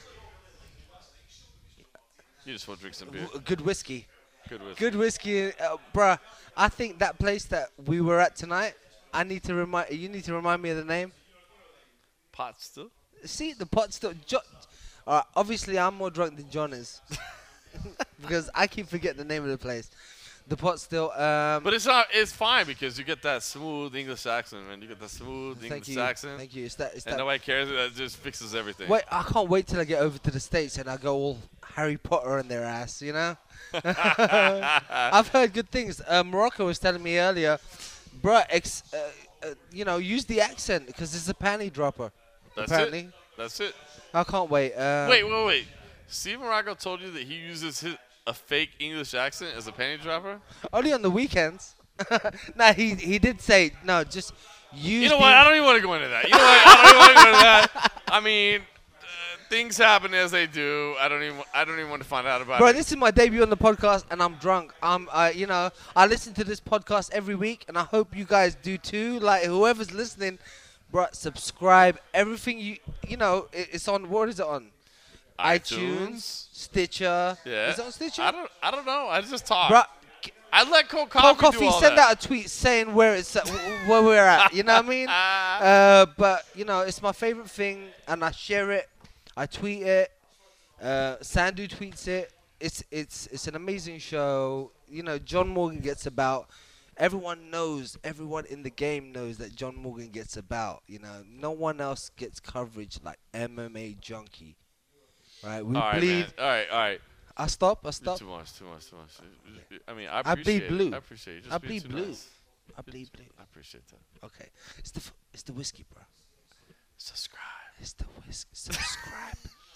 You just want to drink some beer. Good whiskey. Good whiskey, bruh. I think that place that we were at tonight. You need to remind me of the name. Pot Still. See the Pot Still. Obviously, I'm more drunk than John is because I keep forgetting the name of the place. The Pot Still. But it's not. It's fine because you get that smooth English accent, man. You get that smooth English accent. Thank you. It's that. Nobody cares. That just fixes everything. Wait, I can't wait till I get over to the States and I go all Harry Potter in their ass. You know. I've heard good things. Morocco was telling me earlier, bro. Use the accent because it's a panty dropper. Apparently. That's it. I can't wait. Wait. Steve Morocco told you that he uses a fake English accent as a panty dropper? Only on the weekends. No, he did say no. Just use. You know what? I don't even want to go into that. I don't even want to go into that. I mean. Things happen as they do. I don't even want to find out about it. Bro, this is my debut on the podcast, and I'm drunk. I listen to this podcast every week, and I hope you guys do too. Like whoever's listening, bro, subscribe. Everything it's on. What is it on? iTunes, Stitcher. Yeah. Is it on Stitcher? I don't know. I just talk. Bro, I let Cold Coffee do all send that. out a tweet saying where we're at. You know what I mean? But it's my favorite thing, and I share it. I tweet it. Sandu tweets it. It's an amazing show. John Morgan gets about. Everyone in the game knows that John Morgan gets about. No one else gets coverage like MMA Junkie. Right? We bleed. Man. All right. I stop. Too much. I mean, I appreciate bleed blue. I appreciate you. I bleed blue. Nice. I bleed blue. I appreciate that. Okay. It's the whiskey, bro. Subscribe. It's the whiskey. Subscribe.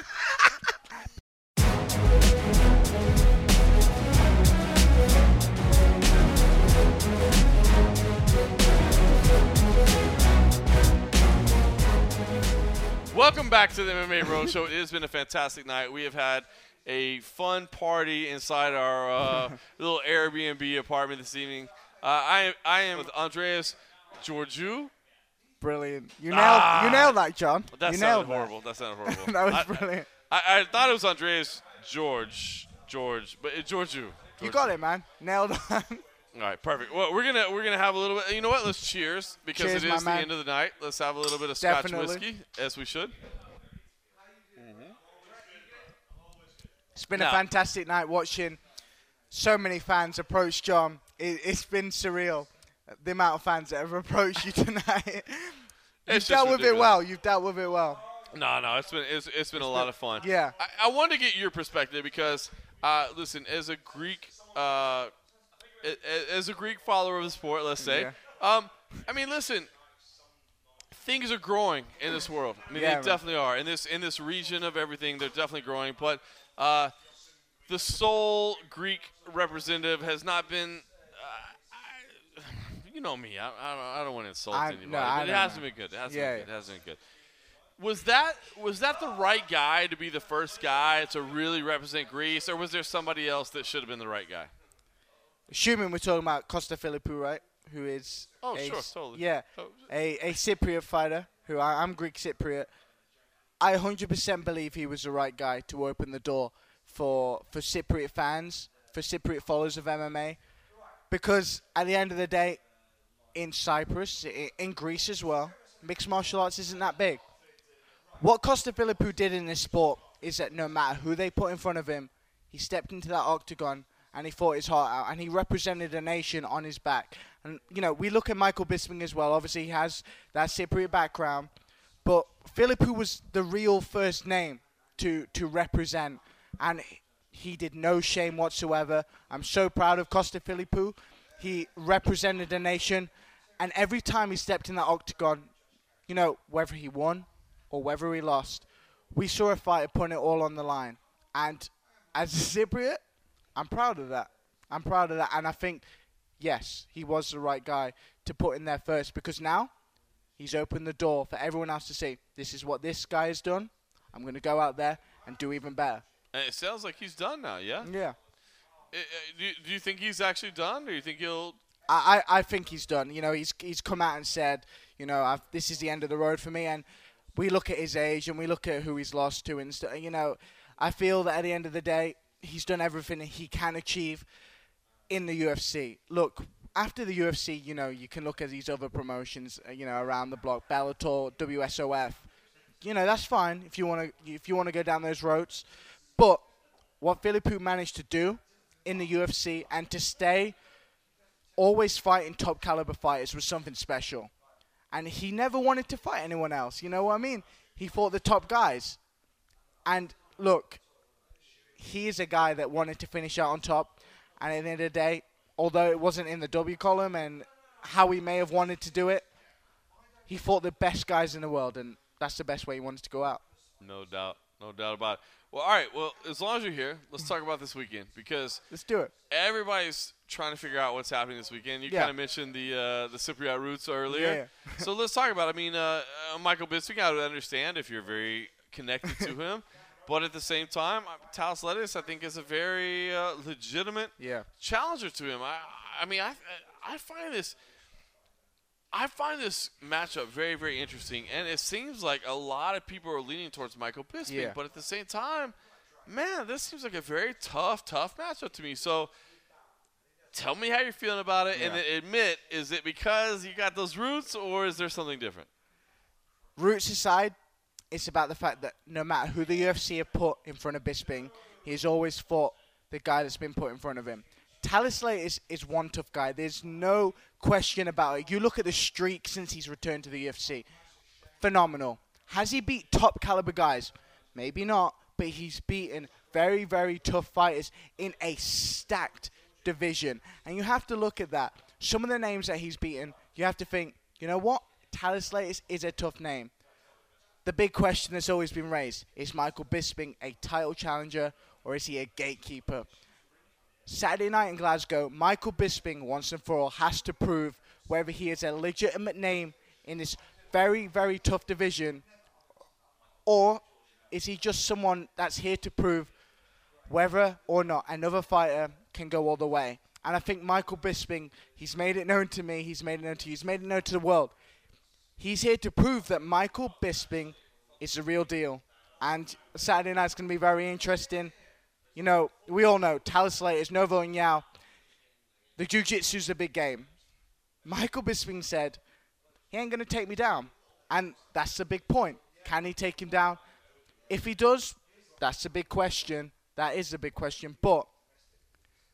Welcome back to the MMA Roadshow. It has been a fantastic night. We have had a fun party inside our little Airbnb apartment this evening. I am with Andreas Georgiou. Brilliant. You nailed that, John. That sounded horrible. That was brilliant. I thought it was Andreas George, but it's Georgiou. You got it, man. Nailed it. All right, perfect. Well, we're gonna have a little bit. You know what? Let's cheers because cheers, it is the end of the night. Let's have a little bit of Scotch whiskey, as we should. It's been a fantastic night watching so many fans approached John. It's been surreal. The amount of fans that have approached you tonight. You've dealt with it well. You've dealt with it well. No, it's been a lot of fun. Yeah. I wanted to get your perspective because, listen, as a Greek follower of the sport, let's say, Yeah. I mean, listen, things are growing in this world. I mean, Yeah, they man. definitely are. In this region of everything, they're definitely growing. But the sole Greek representative has not been. You know me. I don't want to insult anybody, but it hasn't been good. It hasn't been good. Was that the right guy to be the first guy to really represent Greece, or was there somebody else that should have been the right guy? Assuming we're talking about Costa Philippou, right? Who is Totally. Yeah, a Cypriot fighter. Who I'm Greek Cypriot. I 100% believe he was the right guy to open the door for Cypriot fans, for Cypriot followers of MMA, because at the end of the day, in Cyprus, in Greece as well, mixed martial arts isn't that big. What Costa Philippou did in this sport is that no matter who they put in front of him, he stepped into that octagon and he fought his heart out, and he represented a nation on his back. And, we look at Michael Bisping as well. Obviously, he has that Cypriot background. But Philippou was the real first name to represent, and he did no shame whatsoever. I'm so proud of Costa Philippou. He represented a nation, and every time he stepped in that octagon, whether he won or whether he lost, we saw a fighter putting it all on the line. And as a Cypriot, I'm proud of that. And I think, yes, he was the right guy to put in there first, because now he's opened the door for everyone else to say, this is what this guy has done. I'm going to go out there and do even better. And it sounds like he's done now, yeah? Yeah. Do you think he's actually done, or do you think he'll... I think he's done. He's come out and said, this is the end of the road for me. And we look at his age and we look at who he's lost to. And, I feel that at the end of the day, he's done everything he can achieve in the UFC. Look, after the UFC, you can look at these other promotions, around the block, Bellator, WSOF. That's fine if you want to go down those roads. But what Philippou managed to do in the UFC and to stay always fighting top caliber fighters was something special. And he never wanted to fight anyone else. You know what I mean? He fought the top guys. And look, he is a guy that wanted to finish out on top. And at the end of the day, although it wasn't in the W column and how he may have wanted to do it, he fought the best guys in the world, and that's the best way he wanted to go out. No doubt about it. Well, all right. Well, as long as you're here, let's talk about this weekend, because Let's do it. everybody's trying to figure out what's happening this weekend. You kind of mentioned the Cypriot roots earlier. Yeah. So let's talk about it. I mean, Michael Bisping, I would understand if you're very connected to him. But at the same time, Talis Lettis, I think, is a very legitimate challenger to him. I find this matchup very, very interesting, and it seems like a lot of people are leaning towards Michael Bisping. Yeah. But at the same time, man, this seems like a very tough matchup to me. So tell me how you're feeling about it, and then admit, is it because you got those roots, or is there something different? Roots aside, it's about the fact that no matter who the UFC have put in front of Bisping, he's always fought the guy that's been put in front of him. Talis Lettis is one tough guy. There's no question about it. You look at the streak since he's returned to the UFC. Phenomenal. Has he beat top caliber guys? Maybe not, but he's beaten very, very tough fighters in a stacked division. And you have to look at that. Some of the names that he's beaten, you have to think, you know what? Talis Lettis is a tough name. The big question that's always been raised, is Michael Bisping a title challenger or is he a gatekeeper? Saturday night in Glasgow, Michael Bisping, once and for all, has to prove whether he is a legitimate name in this very, very tough division, or is he just someone that's here to prove whether or not another fighter can go all the way. And I think Michael Bisping, he's made it known to me, he's made it known to you, he's made it known to the world. He's here to prove that Michael Bisping is the real deal. And Saturday night's going to be very interesting. We all know, Talis Lettis, Novo and Yao, the jiu-jitsu's a big game. Michael Bisping said, he ain't going to take me down. And that's the big point. Can he take him down? If he does, that's a big question. That is a big question. But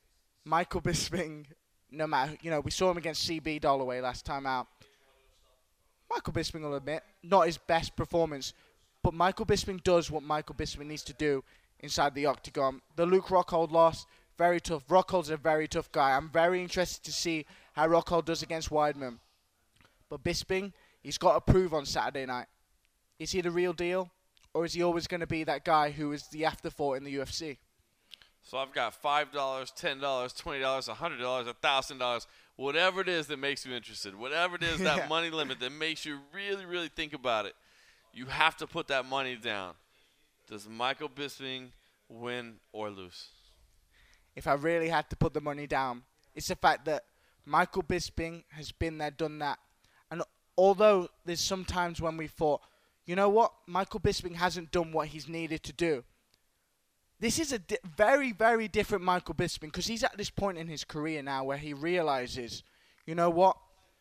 Michael Bisping, no matter, we saw him against CB Dollaway last time out. Michael Bisping will admit, not his best performance, but Michael Bisping does what Michael Bisping needs to do inside the octagon. The Luke Rockhold loss, very tough. Rockhold's a very tough guy. I'm very interested to see how Rockhold does against Weidman. But Bisping, he's got to prove on Saturday night. Is he the real deal? Or is he always going to be that guy who is the afterthought in the UFC? So I've got $5, $10, $20, $100, $1,000, whatever it is that makes you interested, whatever it is, that money limit that makes you really, really think about it. You have to put that money down. Does Michael Bisping win or lose? If I really had to put the money down, it's the fact that Michael Bisping has been there, done that. And although there's some times when we thought, you know what, Michael Bisping hasn't done what he's needed to do. This is a very, very different Michael Bisping because he's at this point in his career now where he realizes, you know what,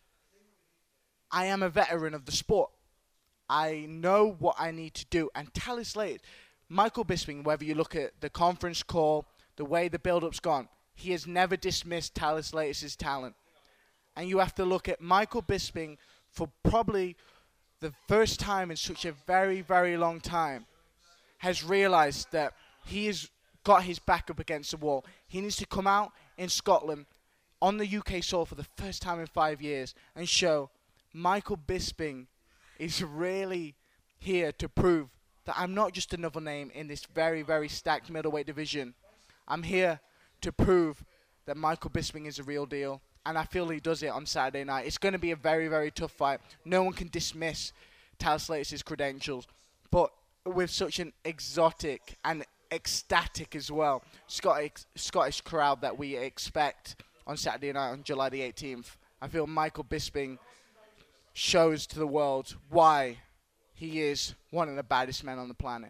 I am a veteran of the sport. I know what I need to do. And Thales Leites, Michael Bisping, whether you look at the conference call, the way the build-up's gone, he has never dismissed Thales Leites' talent. And you have to look at Michael Bisping for probably the first time in such a very, very long time, has realized that he has got his back up against the wall. He needs to come out in Scotland on the UK soil for the first time in 5 years and show Michael Bisping is really here to prove that I'm not just another name in this very, very stacked middleweight division. I'm here to prove that Michael Bisping is a real deal. And I feel he does it on Saturday night. It's going to be a very, very tough fight. No one can dismiss Thales Leites' credentials. But with such an exotic and ecstatic as well Scottish crowd that we expect on Saturday night on July the 18th, I feel Michael Bisping shows to the world why he is one of the baddest men on the planet.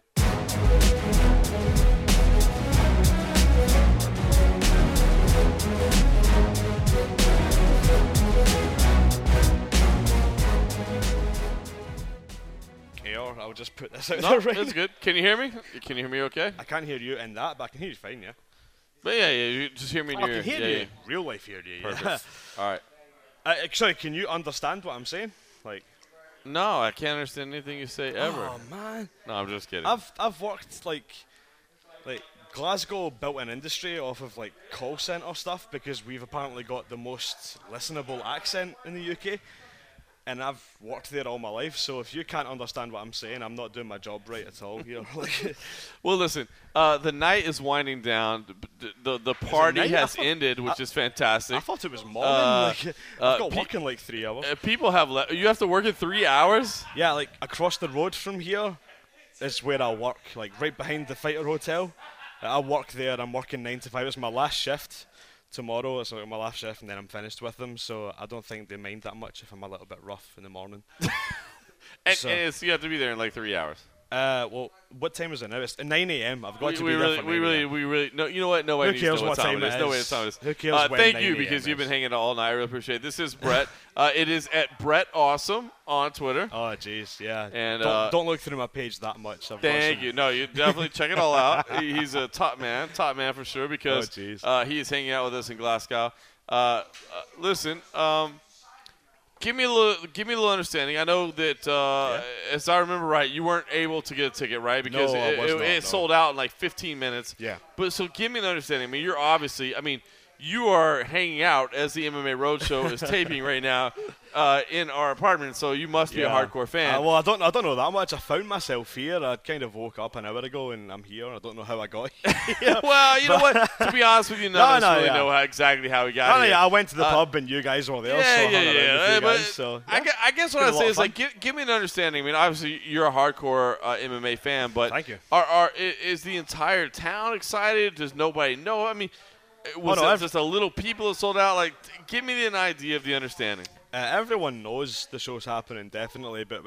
I'll just put this out No, there. Right? it's good. Can you hear me? Can you hear me okay? I can't hear you in that, but I can hear you fine, yeah. But yeah, you just hear me in I your can hear yeah, you. Real life hear you. Perfect. Yeah. All right. Sorry, can you understand what I'm saying? Like, No, I can't understand anything you say ever. oh man, No, I'm just kidding. I've worked like Glasgow built an industry off of like call center stuff because we've apparently got the most listenable accent in the UK. And I've worked there all my life, so if you can't understand what I'm saying, I'm not doing my job right at all. You know, Well, listen, the night is winding down. The party night? has ended, which is fantastic. I thought it was morning. I've got work in like 3 hours. People have you have to work in 3 hours? Yeah, like across the road from here is where I work, like right behind the Fighter Hotel. I work there. I'm working 9 to 5. It's my last shift. Tomorrow it's like my last shift and then I'm finished with them, so I don't think they mind that much if I'm a little bit rough in the morning. And you have to be there in like 3 hours. Well, what time is it now? It's 9 a.m. I've got to be really, there for 9 a.m. we really. No, you know what? Nobody needs to know what time it is. No way, what time it is. Who cares when thank 9 you a.m. because you've been is? hanging out all night. I really appreciate it. This is Brett. It is at Brett Awesome on Twitter. Oh, jeez, yeah. And don't look through my page that much. Thank you. No, you definitely check it all out. He's a top man for sure because he is hanging out with us in Glasgow. Listen, give me a little understanding. I know that as I remember right, you weren't able to get a ticket, right? Because No, I was not, it no. sold out in like 15 minutes. Yeah. But so give me an understanding. I mean, you're obviously. I mean, you are hanging out as the MMA Roadshow is taping right now in our apartment, so you must be a hardcore fan. Well, I don't know that much. I found myself here. I kind of woke up an hour ago and I'm here. I don't know how I got here. Well, you know what? To be honest with you, none of us really know exactly how we got here. Yeah, I went to the pub and you guys were there. So I hung around with you guys, so, yeah. I guess what I'd say is like, give me an understanding. I mean, obviously you're a hardcore MMA fan, but thank you. Is the entire town excited? Does nobody know? I mean, was it just a little people that sold out? Like, give me an idea of the understanding. Everyone knows the show's happening, definitely, but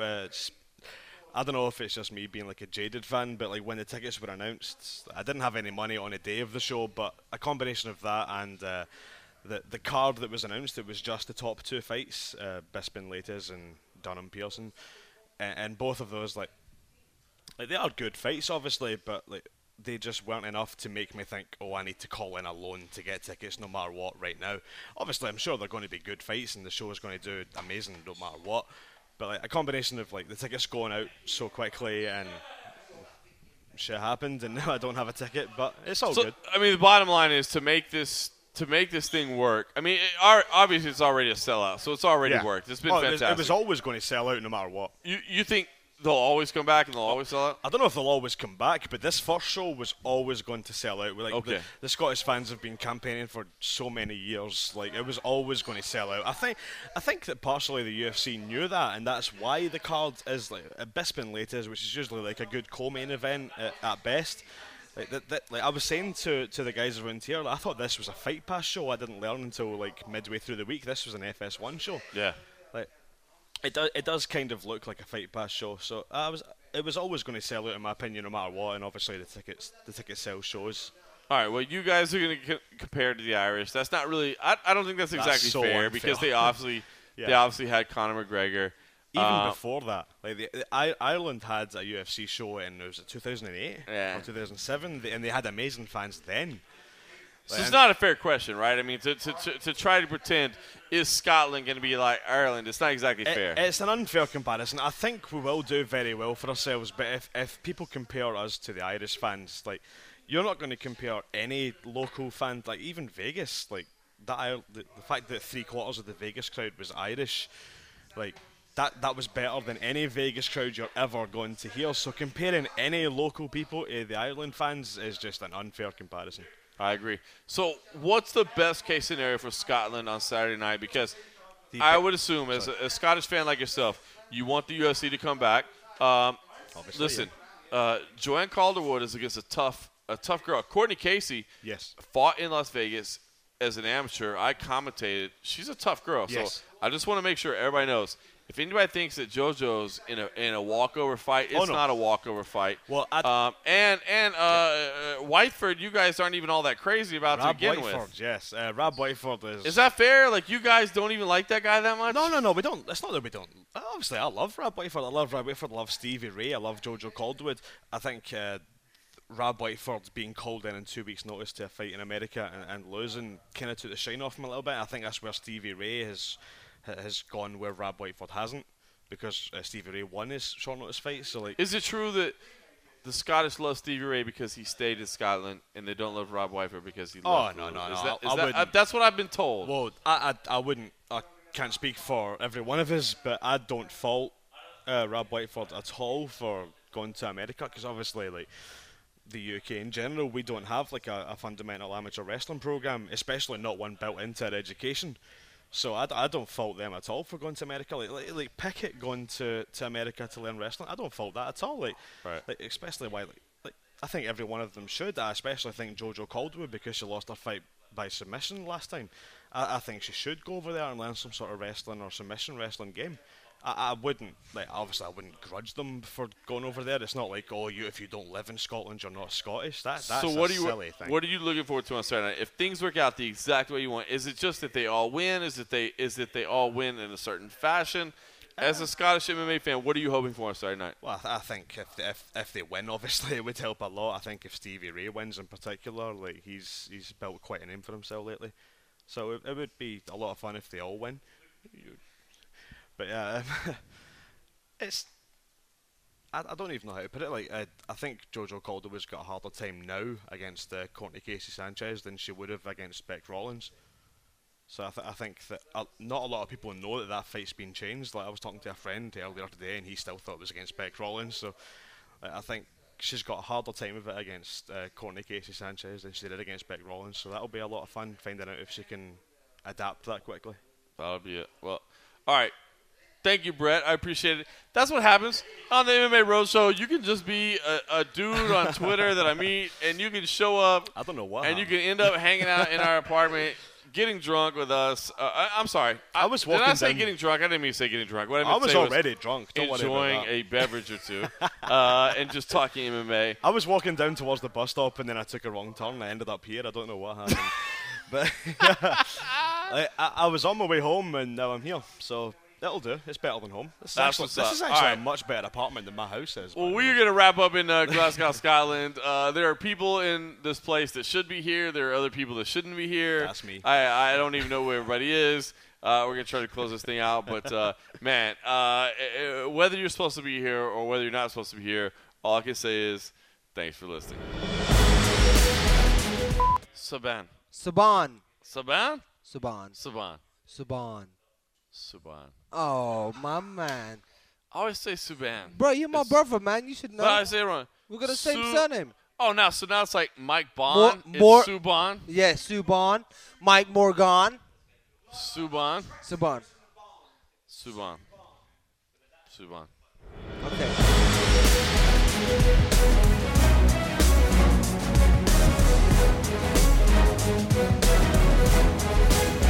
I don't know if it's just me being like a jaded fan, but like when the tickets were announced, I didn't have any money on the day of the show, but a combination of that and the card that was announced, it was just the top 2 fights, Bisping Leites and Dunham Pearson, and both of those like they are good fights, obviously, but like they just weren't enough to make me think, oh, I need to call in a loan to get tickets no matter what right now. Obviously, I'm sure they're going to be good fights and the show is going to do amazing no matter what. But like a combination of like the tickets going out so quickly and shit happened, and now I don't have a ticket. But it's all good. I mean, the bottom line is to make this thing work. I mean, obviously it's already a sellout, so it's already worked. It's been fantastic. It was always going to sell out no matter what. You think they'll always come back and they'll always sell out? I don't know if they'll always come back, but this first show was always going to sell out. Okay. The Scottish fans have been campaigning for so many years. Like, it was always going to sell out. I think that partially the UFC knew that, and that's why the card is like a Bisping Latest, which is usually like a good co-main event at best. Like I was saying to the guys around here, like, I thought this was a Fight Pass show. I didn't learn until like midway through the week. This was an FS1 show. Yeah. Like, it does kind of look like a Fight Pass show. So it was always going to sell out in my opinion, no matter what. And obviously the ticket sales shows. All right. Well, you guys are going to compare to the Irish. That's not really. I don't think that's exactly so fair unfair. because they obviously they obviously had Conor McGregor. Even before that, like Ireland had a UFC show in 2008 or 2007, and they had amazing fans then. So it's not a fair question, right? I mean, to try to pretend is Scotland going to be like Ireland? It's not exactly fair. It's an unfair comparison. I think we will do very well for ourselves, but if people compare us to the Irish fans, like you're not going to compare any local fan, like even Vegas, like the fact that 3/4 of the Vegas crowd was Irish, like. That was better than any Vegas crowd you're ever going to hear. So comparing any local people to the Ireland fans is just an unfair comparison. I agree. So what's the best case scenario for Scotland on Saturday night? Because I would assume, as a Scottish fan like yourself, you want the UFC to come back. Obviously, listen, Joanne Calderwood is against a tough girl. Courtney Casey fought in Las Vegas as an amateur. I commentated. She's a tough girl. Yes. So I just want to make sure everybody knows. If anybody thinks that JoJo's in a walkover fight, it's not a walkover fight. Well, Whiteford, you guys aren't even all that crazy about to begin Whiteford, with. yes. Rob Whiteford is. Is that fair? Like you guys don't even like that guy that much? No, we don't. It's not that we don't. Obviously, I love Rob Whiteford. I love Rob Whiteford. I love Stevie Ray. I love JoJo Calderwood. I think Rob Whiteford's being called in 2 weeks' notice to a fight in America and losing kind of took the shine off him a little bit. I think that's where Stevie Ray has gone where Rob Whiteford hasn't, because Stevie Ray won his short notice fight. So like, is it true that the Scottish love Stevie Ray because he stayed in Scotland, and they don't love Rob Whiteford because he loved? No. That's what I've been told. Well, I wouldn't. I can't speak for every one of us, but I don't fault Rob Whiteford at all for going to America, because obviously, like the UK in general, we don't have like a fundamental amateur wrestling program, especially not one built into our education. So I don't fault them at all for going to America. Like Pickett going to America to learn wrestling, I don't fault that at all. Like especially why like I think every one of them should. I especially think JoJo Calderwood, because she lost her fight by submission last time. I think she should go over there and learn some sort of wrestling or submission wrestling game. I wouldn't, like, obviously I wouldn't grudge them for going over there. It's not like, if you don't live in Scotland, you're not Scottish. That's a silly thing. What are you looking forward to on Saturday night? If things work out the exact way you want, is it just that they all win? Is it they all win in a certain fashion? As a Scottish MMA fan, what are you hoping for on Saturday night? Well, I think if they win, obviously it would help a lot. I think if Stevie Ray wins in particular, like he's built quite a name for himself lately. So it would be a lot of fun if they all win. But yeah, I don't even know how to put it. Like I think JoJo Calderwood's got a harder time now against Courtney Casey Sanchez than she would have against Bec Rawlins. So I think that not a lot of people know that fight's been changed. Like I was talking to a friend earlier today, and he still thought it was against Bec Rawlins. So I think she's got a harder time of it against Courtney Casey Sanchez than she did against Bec Rawlins. So that'll be a lot of fun finding out if she can adapt that quickly. That'll be it. Well, all right. Thank you, Brett. I appreciate it. That's what happens on the MMA Roadshow. You can just be a dude on Twitter that I meet, and you can show up. I don't know what. And you can end up hanging out in our apartment, getting drunk with us. I'm sorry. I was walking Did I say down. getting drunk? I didn't mean to say getting drunk. What I meant was to say already drunk. Don't worry enjoying about that. a beverage or two and just talking MMA. I was walking down towards the bus stop, and then I took a wrong turn. I ended up here. I don't know what happened. But I was on my way home, and now I'm here. So That'll do. It's better than home. This is That's actually, what's this up. is All actually right. a much better apartment than my house is. Well, we're going to wrap up in Glasgow, Scotland. There are people in this place that should be here. There are other people that shouldn't be here. That's me. I don't even know where everybody is. We're going to try to close this thing out. But, man, whether you're supposed to be here or whether you're not supposed to be here, all I can say is thanks for listening. Saban. Saban. Saban? Saban. Saban. Saban. Suban. Oh, my man. I always say Suban. Bro, you're my It's- brother, man. You should know. But I say it wrong. We got the same Su- surname. Oh, now it's like Mike Bond. More- It's Suban. Yeah, Subban. Mike Morgan. Suban. Saban. Suban. Suban. Okay.